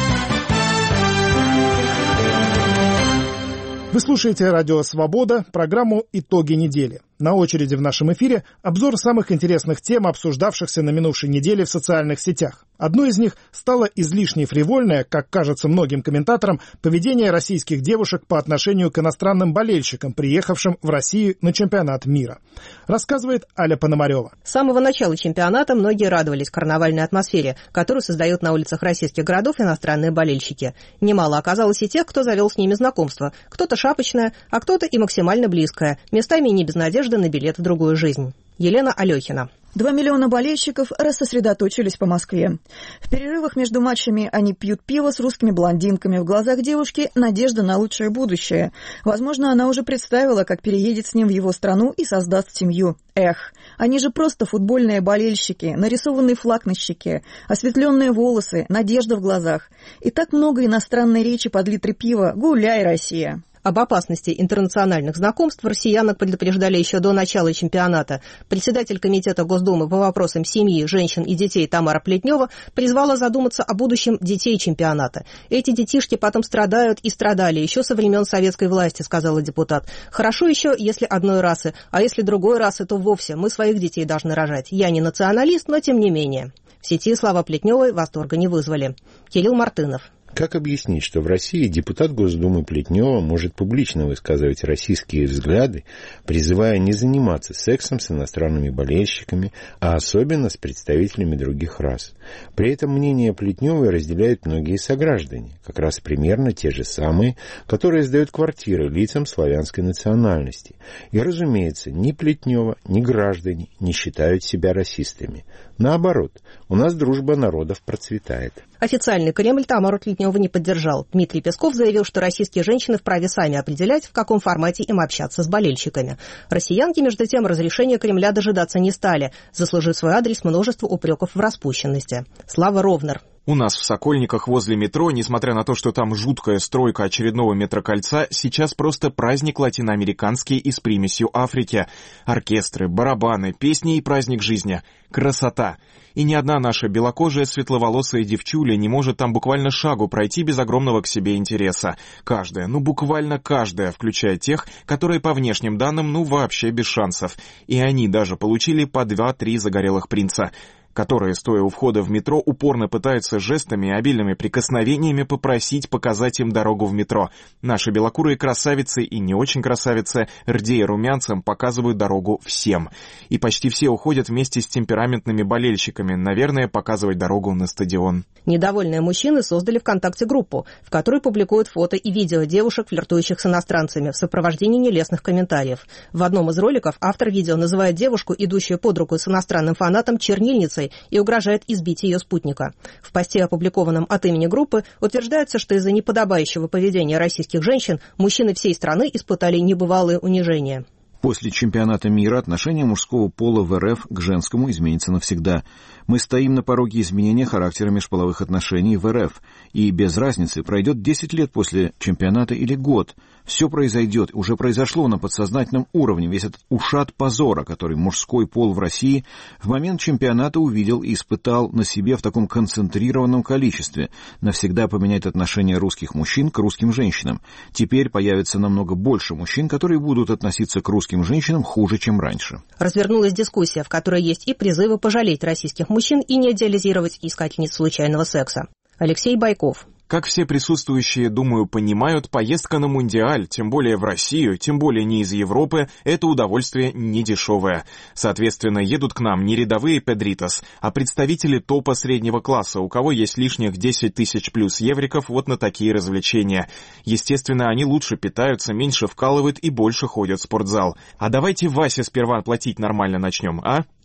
Вы слушаете Радио Свобода, программу «Итоги недели». На очереди в нашем эфире обзор самых интересных тем, обсуждавшихся на минувшей неделе в социальных сетях. Одной из них стало излишне фривольное, как кажется многим комментаторам, поведение российских девушек по отношению к иностранным болельщикам, приехавшим в Россию на чемпионат мира. Рассказывает Аля Пономарева. С самого начала чемпионата многие радовались карнавальной атмосфере, которую создают на улицах российских городов иностранные болельщики. Немало оказалось и тех, кто завел с ними знакомство. Кто-то шапочное, а кто-то и максимально близкое, местами не без надежды на билет в другую жизнь. Елена Алехина. Два миллиона болельщиков рассосредоточились по Москве. В перерывах между матчами они пьют пиво с русскими блондинками. В глазах девушки надежда на лучшее будущее. Возможно, она уже представила, как переедет с ним в его страну и создаст семью. Эх, они же просто футбольные болельщики, нарисованный флаг на щеке, осветленные волосы, надежда в глазах. И так много иностранной речи под литры пива. Гуляй, Россия! Об опасности интернациональных знакомств россиянок предупреждали еще до начала чемпионата. Председатель Комитета Госдумы по вопросам семьи, женщин и детей Тамара Плетнева призвала задуматься о будущем детей чемпионата. Эти детишки потом страдают и страдали еще со времен советской власти, сказала депутат. Хорошо еще, если одной расы, а если другой расы, то вовсе мы своих детей должны рожать. Я не националист, но тем не менее. В сети слова Плетневой восторга не вызвали. Кирилл Мартынов. Как объяснить, что в России депутат Госдумы Плетнева может публично высказывать российские взгляды, призывая не заниматься сексом с иностранными болельщиками, а особенно с представителями других рас? При этом мнение Плетневой разделяют многие сограждане, как раз примерно те же самые, которые сдают квартиры лицам славянской национальности. И, разумеется, ни Плетнева, ни граждане не считают себя расистами. Наоборот, у нас дружба народов процветает. Официальный Кремль Тамару Плетневу не поддержал. Дмитрий Песков заявил, что российские женщины вправе сами определять, в каком формате им общаться с болельщиками. Россиянки, между тем, разрешения Кремля дожидаться не стали, заслужив свой адрес множество упреков в распущенности. Слава Ровнер. У нас в Сокольниках возле метро, несмотря на то, что там жуткая стройка очередного метрокольца, сейчас просто праздник латиноамериканский и с примесью Африки. Оркестры, барабаны, песни и праздник жизни. Красота! И ни одна наша белокожая светловолосая девчуля не может там буквально шагу пройти без огромного к себе интереса. Каждая, ну буквально каждая, включая тех, которые по внешним данным ну вообще без шансов. И они даже получили по два-три загорелых принца, которые, стоя у входа в метро, упорно пытаются жестами и обильными прикосновениями попросить показать им дорогу в метро. Наши белокурые красавицы и не очень красавицы, рдея румянцем, показывают дорогу всем. И почти все уходят вместе с темпераментными болельщиками, наверное, показывать дорогу на стадион. Недовольные мужчины создали ВКонтакте группу, в которой публикуют фото и видео девушек, флиртующих с иностранцами, в сопровождении нелестных комментариев. В одном из роликов автор видео называет девушку, идущую под руку с иностранным фанатом, чернильницей, и угрожает избить ее спутника. В посте, опубликованном от имени группы, утверждается, что из-за неподобающего поведения российских женщин мужчины всей страны испытали небывалые унижения. После чемпионата мира отношение мужского пола в эр эф к женскому изменится навсегда. Мы стоим на пороге изменения характера межполовых отношений в эр эф, и без разницы, пройдет десять лет после чемпионата или год. Все произойдет, уже произошло на подсознательном уровне, весь этот ушат позора, который мужской пол в России в момент чемпионата увидел и испытал на себе в таком концентрированном количестве, навсегда поменяет отношение русских мужчин к русским женщинам. Теперь появится намного больше мужчин, которые будут относиться к русским женщинам хуже, чем раньше. Развернулась дискуссия, в которой есть и призывы пожалеть российских мужчин и не идеализировать искательниц случайного секса. Алексей Байков. Как все присутствующие, думаю, понимают, поездка на Мундиаль, тем более в Россию, тем более не из Европы, это удовольствие не дешевое. Соответственно, едут к нам не рядовые педритос, а представители топа среднего класса, у кого есть лишних десять тысяч плюс евриков вот на такие развлечения. Естественно, они лучше питаются, меньше вкалывают и больше ходят в спортзал. А давайте Васе сперва платить нормально начнем, а?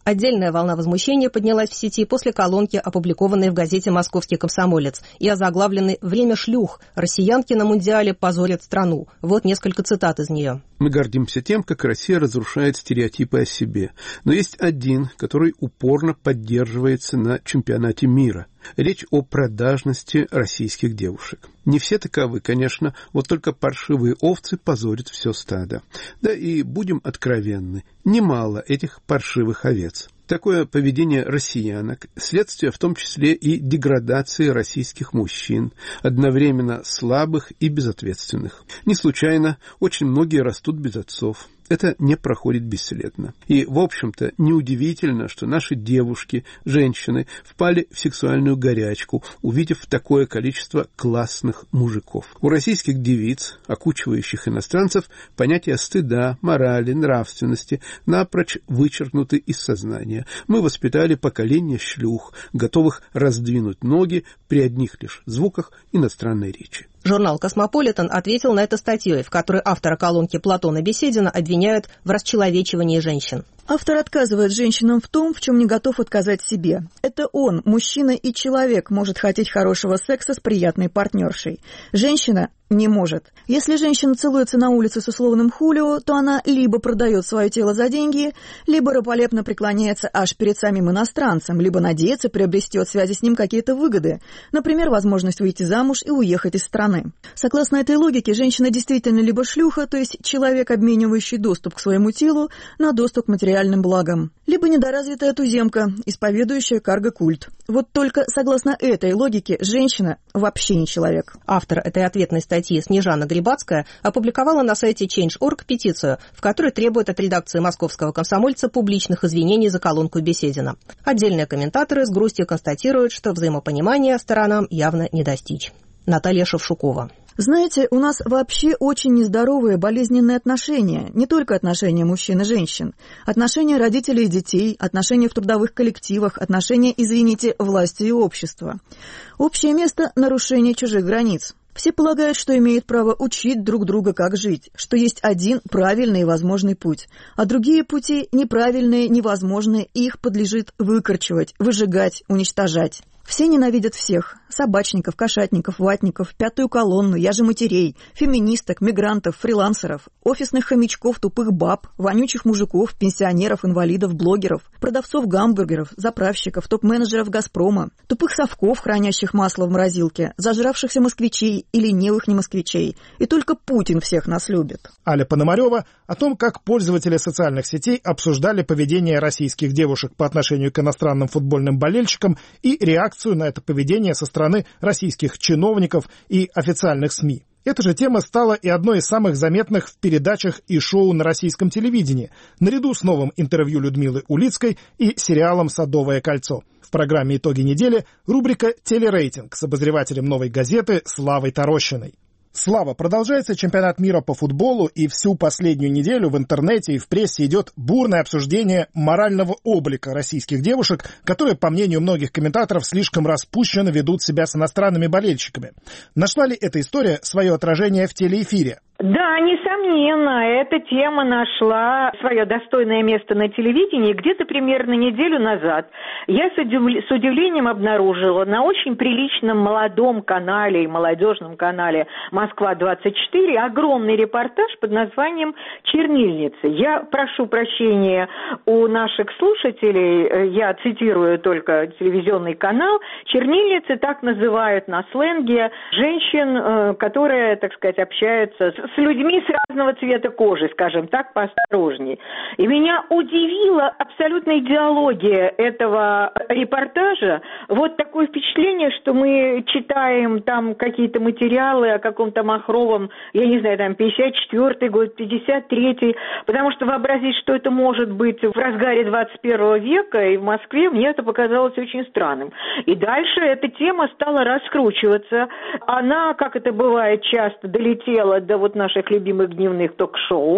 Отдельная волна возмущения поднялась в сети после колонки, опубликованной в газете «Московский комсомолец» и озаглавленной «Время шлюх. Россиянки на Мундиале позорят страну». Вот несколько цитат из нее. Мы гордимся тем, как Россия разрушает стереотипы о себе. Но есть один, который упорно поддерживается на чемпионате мира. Речь о продажности российских девушек. Не все таковы, конечно, вот только паршивые овцы позорят все стадо. Да и будем откровенны, немало этих паршивых овец. Такое поведение россиянок – следствие в том числе и деградации российских мужчин, одновременно слабых и безответственных. Не случайно очень многие растут без отцов. Это не проходит бесследно. И, в общем-то, неудивительно, что наши девушки, женщины, впали в сексуальную горячку, увидев такое количество классных мужиков. У российских девиц, окучивающих иностранцев, понятия стыда, морали, нравственности напрочь вычеркнуты из сознания. Мы воспитали поколение шлюх, готовых раздвинуть ноги при одних лишь звуках иностранной речи. Журнал «Космополитен» ответил на это статьей, в которой автора колонки Платона Беседина обвиняют в расчеловечивании женщин. Автор отказывает женщинам в том, в чем не готов отказать себе. Это он, мужчина и человек, может хотеть хорошего секса с приятной партнершей. Женщина не может. Если женщина целуется на улице с условным хулио, то она либо продает свое тело за деньги, либо раболепно преклоняется аж перед самим иностранцем, либо надеется приобрести от связи с ним какие-то выгоды, например, возможность выйти замуж и уехать из страны. Согласно этой логике, женщина действительно либо шлюха, то есть человек, обменивающий доступ к своему телу на доступ к материальным благам, либо недоразвитая туземка, исповедующая карго-культ. Вот только согласно этой логике женщина вообще не человек. Автор этой ответной статьи Снежана Грибацкая опубликовала на сайте Change точка орг петицию, в которой требует от редакции «Московского комсомольца» публичных извинений за колонку Беседина. Отдельные комментаторы с грустью констатируют, что взаимопонимания сторонам явно не достичь. Наталья Шевшукова. Знаете, у нас вообще очень нездоровые болезненные отношения, не только отношения мужчин и женщин. Отношения родителей и детей, отношения в трудовых коллективах, отношения, извините, власти и общества. Общее место – нарушение чужих границ. Все полагают, что имеют право учить друг друга, как жить, что есть один правильный и возможный путь, а другие пути неправильные, невозможные, и их подлежит выкорчевать, выжигать, уничтожать. Все ненавидят всех – собачников, кошатников, ватников, пятую колонну, я же матерей, феминисток, мигрантов, фрилансеров, офисных хомячков, тупых баб, вонючих мужиков, пенсионеров, инвалидов, блогеров, продавцов гамбургеров, заправщиков, топ-менеджеров «Газпрома», тупых совков, хранящих масло в морозилке, зажравшихся москвичей и ленивых не-москвичей. И только Путин всех нас любит. Аля Пономарева о том, как пользователи социальных сетей обсуждали поведение российских девушек по отношению к иностранным футбольным болельщикам и реакцию на это поведение со стороны российских чиновников и официальных СМИ. Эта же тема стала и одной из самых заметных в передачах и шоу на российском телевидении, наряду с новым интервью Людмилы Улицкой и сериалом «Садовое кольцо». В программе «Итоги недели» рубрика «Телерейтинг» с обозревателем «Новой газеты» Славой Тарощиной. Слава, продолжается чемпионат мира по футболу, и всю последнюю неделю в интернете и в прессе идет бурное обсуждение морального облика российских девушек, которые, по мнению многих комментаторов, слишком распущенно ведут себя с иностранными болельщиками. Нашла ли эта история свое отражение в телеэфире? Да, несомненно, эта тема нашла свое достойное место на телевидении. Где-то примерно неделю назад я с удивлением обнаружила на очень приличном молодом канале и молодежном канале «Москва-двадцать четыре» огромный репортаж под названием «Чернильница». Я прошу прощения у наших слушателей, я цитирую только телевизионный канал. Чернильницы так называют на сленге женщин, которые, так сказать, общаются с с людьми с разного цвета кожи, скажем так, поосторожней. И меня удивила абсолютно идеология этого репортажа. Вот такое впечатление, что мы читаем там какие-то материалы о каком-то Махровом, я не знаю, там пятьдесят четвёртый год, пятьдесят третий, потому что вообразить, что это может быть в разгаре двадцать первого века и в Москве, мне это показалось очень странным. И дальше эта тема стала раскручиваться. Она, как это бывает часто, долетела до вот наших любимых дневных ток-шоу.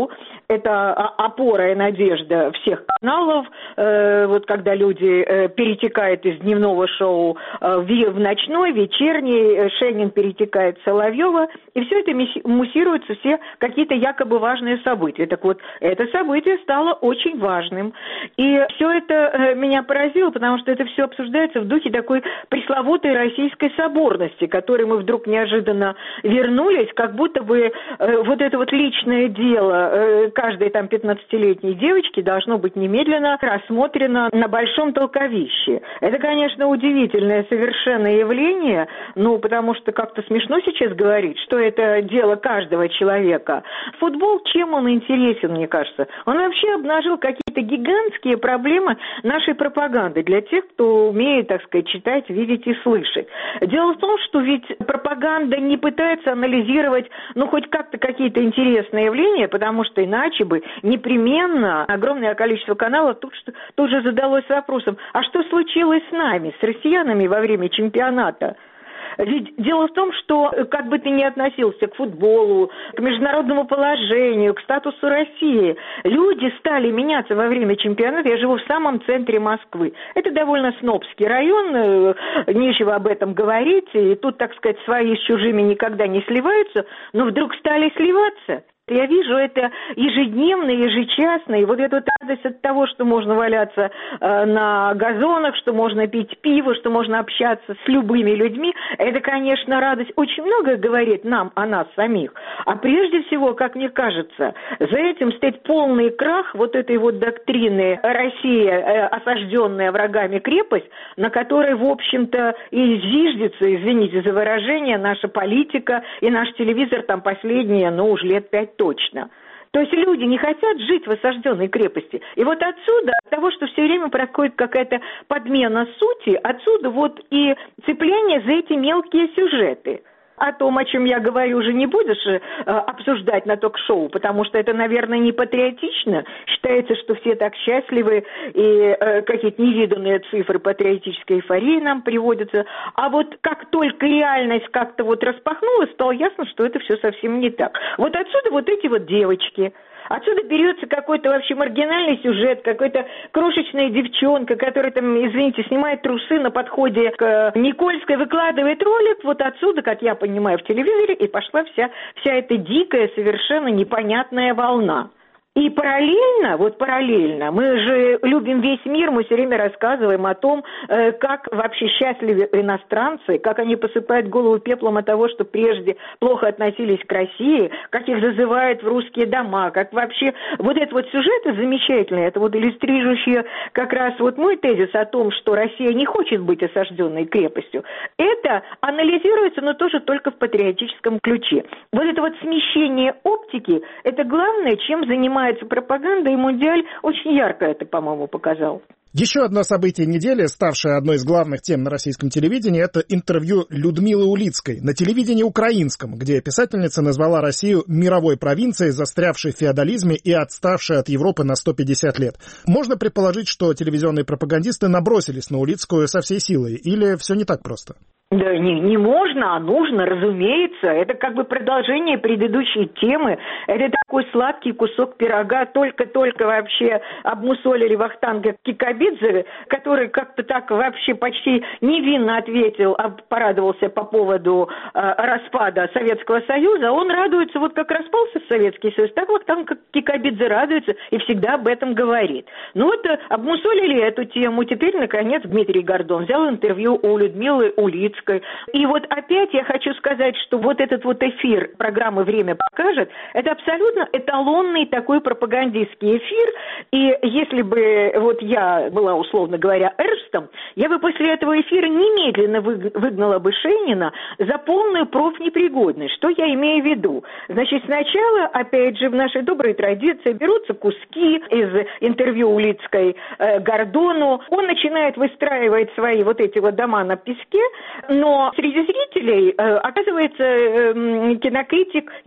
это опора и надежда всех каналов, вот когда люди перетекают из дневного шоу в ночной, вечерний, Шенин перетекает в Соловьева, и все это муссируются все какие-то якобы важные события. Так вот, это событие стало очень важным. И все это меня поразило, потому что это все обсуждается в духе такой пресловутой российской соборности, к которой мы вдруг неожиданно вернулись, как будто бы вот это вот личное дело каждой там пятнадцатилетней девочки должно быть немедленно рассмотрено на большом толковище. Это, конечно, удивительное совершенно явление, ну, потому что как-то смешно сейчас говорить, что это дело каждого человека. Футбол, чем он интересен, мне кажется? Он вообще обнажил какие-то гигантские проблемы нашей пропаганды для тех, кто умеет, так сказать, читать, видеть и слышать. Дело в том, что ведь пропаганда не пытается анализировать, ну, хоть как-то какие-то интересные явления, потому что иначе бы непременно огромное количество каналов тут, тут же задалось вопросом, а что случилось с нами, с россиянами во время чемпионата? Ведь дело в том, что как бы ты ни относился к футболу, к международному положению, к статусу России, люди стали меняться во время чемпионата. Я живу в самом центре Москвы. Это довольно снобский район, нечего об этом говорить, и тут, так сказать, свои с чужими никогда не сливаются, но вдруг стали сливаться. Я вижу это ежедневно, ежечасно, и вот эту радость от того, что можно валяться э, на газонах, что можно пить пиво, что можно общаться с любыми людьми, это, конечно, радость очень многое говорит нам о нас самих. А прежде всего, как мне кажется, за этим стоит полный крах вот этой вот доктрины «Россия, э, осажденная врагами крепость», на которой, в общем-то, и зиждется, извините за выражение, наша политика и наш телевизор там последние, ну, уж лет пять точно. То есть люди не хотят жить в осажденной крепости. И вот отсюда, от того, что все время происходит какая-то подмена сути, отсюда вот и цепляние за эти мелкие сюжеты. О том, о чем я говорю, уже не будешь э, обсуждать на ток-шоу, потому что это, наверное, не патриотично. Считается, что все так счастливы, и э, какие-то невиданные цифры патриотической эйфории нам приводятся. А вот как только реальность как-то вот распахнулась, стало ясно, что это все совсем не так. Вот отсюда вот эти вот девочки. Отсюда берется какой-то вообще маргинальный сюжет, какая-то крошечная девчонка, которая там, извините, снимает трусы на подходе к Никольской, выкладывает ролик, вот отсюда, как я понимаю, в телевизоре, и пошла вся, вся эта дикая, совершенно непонятная волна. И параллельно, вот параллельно, мы же любим весь мир, мы все время рассказываем о том, как вообще счастливы иностранцы, как они посыпают голову пеплом от того, что прежде плохо относились к России, как их зазывают в русские дома, как вообще вот этот вот сюжет замечательный, это вот иллюстрирующий как раз вот мой тезис о том, что Россия не хочет быть осажденной крепостью. Это анализируется, но тоже только в патриотическом ключе. Вот это вот смещение оптики, это главное, чем занимается пропаганда, и Мундиаль очень ярко это, по-моему, показал. Еще одно событие недели, ставшее одной из главных тем на российском телевидении, это интервью Людмилы Улицкой на телевидении украинском, где писательница назвала Россию мировой провинцией, застрявшей в феодализме и отставшей от Европы на сто пятьдесят лет. Можно предположить, что телевизионные пропагандисты набросились на Улицкую со всей силой, или все не так просто? Да не, не можно, а нужно, разумеется. Это как бы продолжение предыдущей темы. Это такой сладкий кусок пирога. Только-только вообще обмусолили Вахтанга Кикабидзе, который как-то так вообще почти невинно ответил, порадовался по поводу э, распада Советского Союза. Он радуется, вот как распался Советский Союз, так Вахтанг Кикабидзе радуется и всегда об этом говорит. Ну вот обмусолили эту тему. Теперь, наконец, Дмитрий Гордон взял интервью у Людмилы Улицкой. И вот опять я хочу сказать, что вот этот вот эфир программы «Время покажет» — это абсолютно эталонный такой пропагандистский эфир. И если бы вот я была, условно говоря, Эрстом, я бы после этого эфира немедленно выгнала бы Шенина за полную профнепригодность. Что я имею в виду? Значит, сначала, опять же, в нашей доброй традиции берутся куски из интервью Улицкой э, Гордону. Он начинает выстраивать свои вот эти вот дома на песке, но среди зрителей, э, оказывается, э, кинокритик, если я не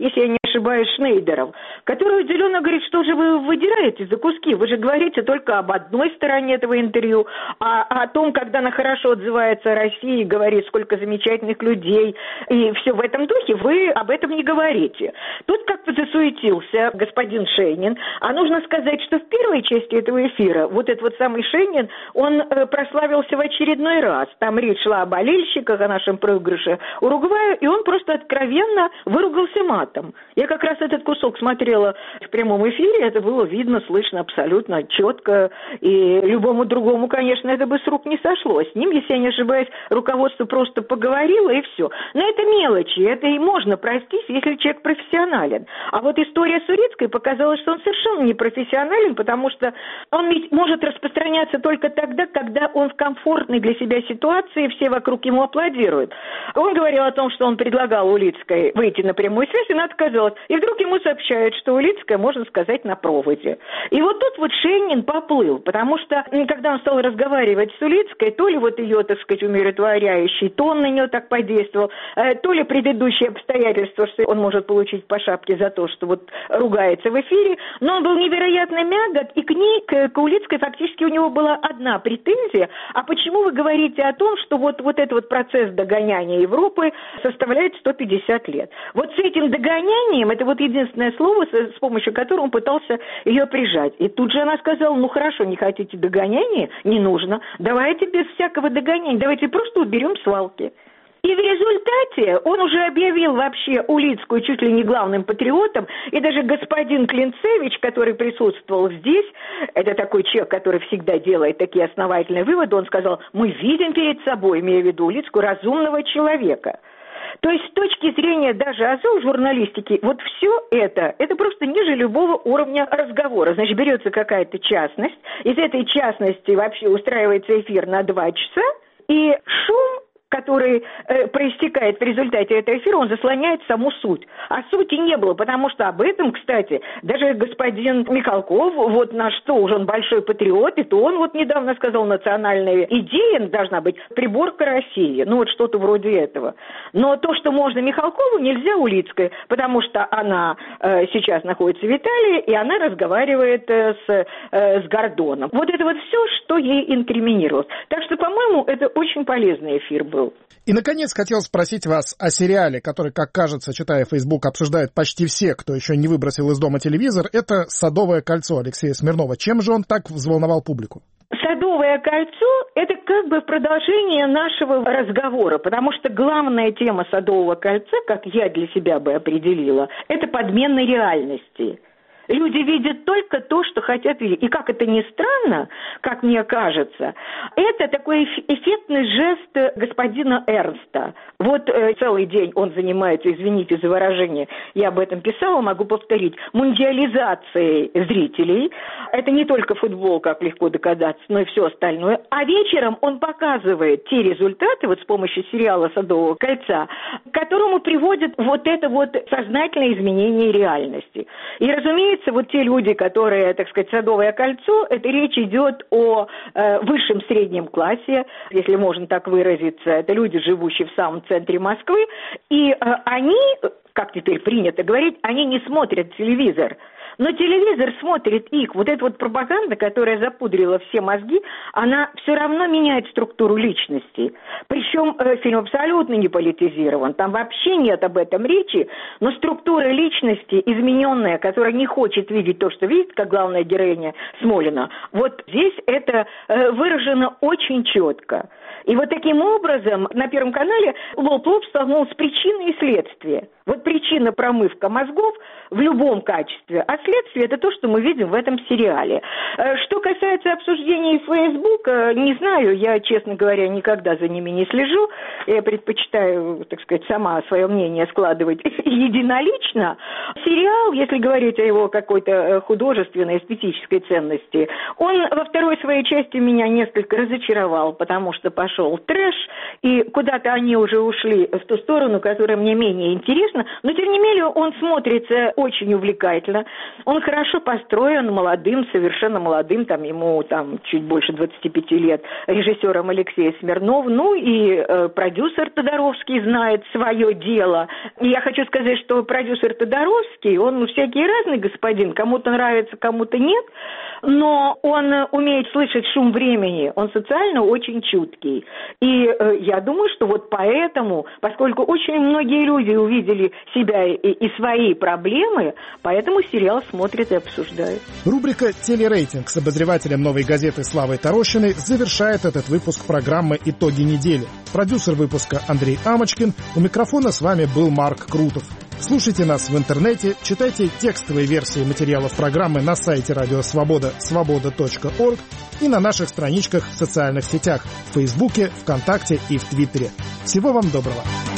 ошибаюсь, Шнейдеров, который удивленно говорит, что же вы выдираете за куски, вы же говорите только об одной стороне этого интервью, а о том, когда она хорошо отзывается о России, говорит, сколько замечательных людей, и все в этом духе, вы об этом не говорите. Тут как-то засуетился господин Шейнин, а нужно сказать, что в первой части этого эфира вот этот вот самый Шейнин, он э, прославился в очередной раз. Там речь шла о болельщиках, о нашем проигрыше Уругваю, и он просто откровенно выругался матом. Я как раз этот кусок смотрела в прямом эфире, это было видно, слышно абсолютно четко, и любому другому, конечно, это бы с рук не сошло. С ним, если я не ошибаюсь, руководство просто поговорило, и все. Но это мелочи, это и можно простить, если человек профессионален. А вот история с Урицкой показала, что он совершенно не профессионален, потому что он ведь может распространяться только тогда, когда он в комфортной для себя ситуации, все вокруг ему аплодируют. Он говорил о том, что он предлагал Улицкой выйти на прямую связь, и она отказалась. И вдруг ему сообщают, что Улицкая, можно сказать, на проводе. И вот тут вот Шейнин поплыл, потому что, когда он стал разговаривать с Улицкой, то ли вот ее, так сказать, умиротворяющий тон на нее так подействовал, то ли предыдущие обстоятельства, что он может получить по шапке за то, что вот ругается в эфире, но он был невероятно мягок, и к ней, к, к Улицкой, фактически у него была одна претензия: а почему вы говорите о том, что вот, вот этот вот процесс догоняния Европы составляет сто пятьдесят лет? Вот с этим догонянием, это вот единственное слово, с, с помощью которого он пытался ее прижать. И тут же она сказала: ну хорошо, не хотите догоняния? Не нужно. Давайте без всякого догоняния, давайте просто уберем свалки. И в результате он уже объявил вообще Улицкую чуть ли не главным патриотом, и даже господин Клинцевич, который присутствовал здесь, это такой человек, который всегда делает такие основательные выводы, он сказал: мы видим перед собой, имея в виду Улицкую, разумного человека. То есть с точки зрения даже АЗО журналистики, вот все это, это просто ниже любого уровня разговора. Значит, берется какая-то частность, из этой частности вообще устраивается эфир на два часа, и шум, который э, проистекает в результате этого эфира, он заслоняет саму суть. А сути не было, потому что об этом, кстати, даже господин Михалков, вот наш тоже, он большой патриот, и то он вот недавно сказал, национальная идея должна быть приборка России, ну вот что-то вроде этого. Но то, что можно Михалкову, нельзя Улицкой, потому что она э, сейчас находится в Италии, и она разговаривает э, с, э, с Гордоном. Вот это вот все, что ей инкриминировалось. Так что, по-моему, это очень полезный эфир был. И, наконец, хотел спросить вас о сериале, который, как кажется, читая Facebook, обсуждают почти все, кто еще не выбросил из дома телевизор. Это «Садовое кольцо» Алексея Смирнова. Чем же он так взволновал публику? «Садовое кольцо» — это как бы продолжение нашего разговора, потому что главная тема «Садового кольца», как я для себя бы определила, это подмена реальности. Люди видят только то, что хотят видеть. И как это ни странно, как мне кажется, это такой эффектный жест господина Эрнста. Вот э, целый день он занимается, извините за выражение, я об этом писала, могу повторить, мундиализацией зрителей. Это не только футбол, как легко догадаться, но и все остальное. А вечером он показывает те результаты, вот с помощью сериала «Садового кольца», к которому приводит вот это вот сознательное изменение реальности. И, разумеется, вот те люди, которые, так сказать, «Садовое кольцо», это речь идет о э, высшем среднем классе, если можно так выразиться, это люди, живущие в самом центре Москвы, и э, они, как теперь принято говорить, они не смотрят телевизор. Но телевизор смотрит их. Вот эта вот пропаганда, которая запудрила все мозги, она все равно меняет структуру личности. Причем э, фильм абсолютно не политизирован. Там вообще нет об этом речи. Но структура личности измененная, которая не хочет видеть то, что видит, как главная героиня Смолина, вот здесь это э, выражено очень четко. И вот таким образом на Первом канале лоб-лоб столкнулся с причиной и следствием. Вот причина — промывка мозгов в любом качестве, а следствие — это то, что мы видим в этом сериале. Что касается обсуждений Facebook, не знаю, я, честно говоря, никогда за ними не слежу. Я предпочитаю, так сказать, сама свое мнение складывать единолично. Сериал, если говорить о его какой-то художественной, эстетической ценности, он во второй своей части меня несколько разочаровал, потому что пошел трэш, и куда-то они уже ушли в ту сторону, которая мне менее интересна, но, тем не менее, он смотрится очень увлекательно. Он хорошо построен молодым, совершенно молодым, там ему там чуть больше двадцати пяти лет, режиссером Алексеем Смирновым. Ну и э, продюсер Тодоровский знает свое дело. И я хочу сказать, что продюсер Тодоровский, он всякий разный господин, кому-то нравится, кому-то нет, но он умеет слышать шум времени, он социально очень чуткий. И э, я думаю, что вот поэтому, поскольку очень многие люди увидели себя и, и свои проблемы, поэтому сериал смотрят и обсуждают. Рубрика «Телерейтинг» с обозревателем «Новой газеты» Славой Тарощиной завершает этот выпуск программы «Итоги недели». Продюсер выпуска Андрей Амочкин. У микрофона с вами был Марк Крутов. Слушайте нас в интернете, читайте текстовые версии материалов программы на сайте Радио Свобода свобода точка орг и на наших страничках в социальных сетях в Фейсбуке, ВКонтакте и в Твиттере. Всего вам доброго!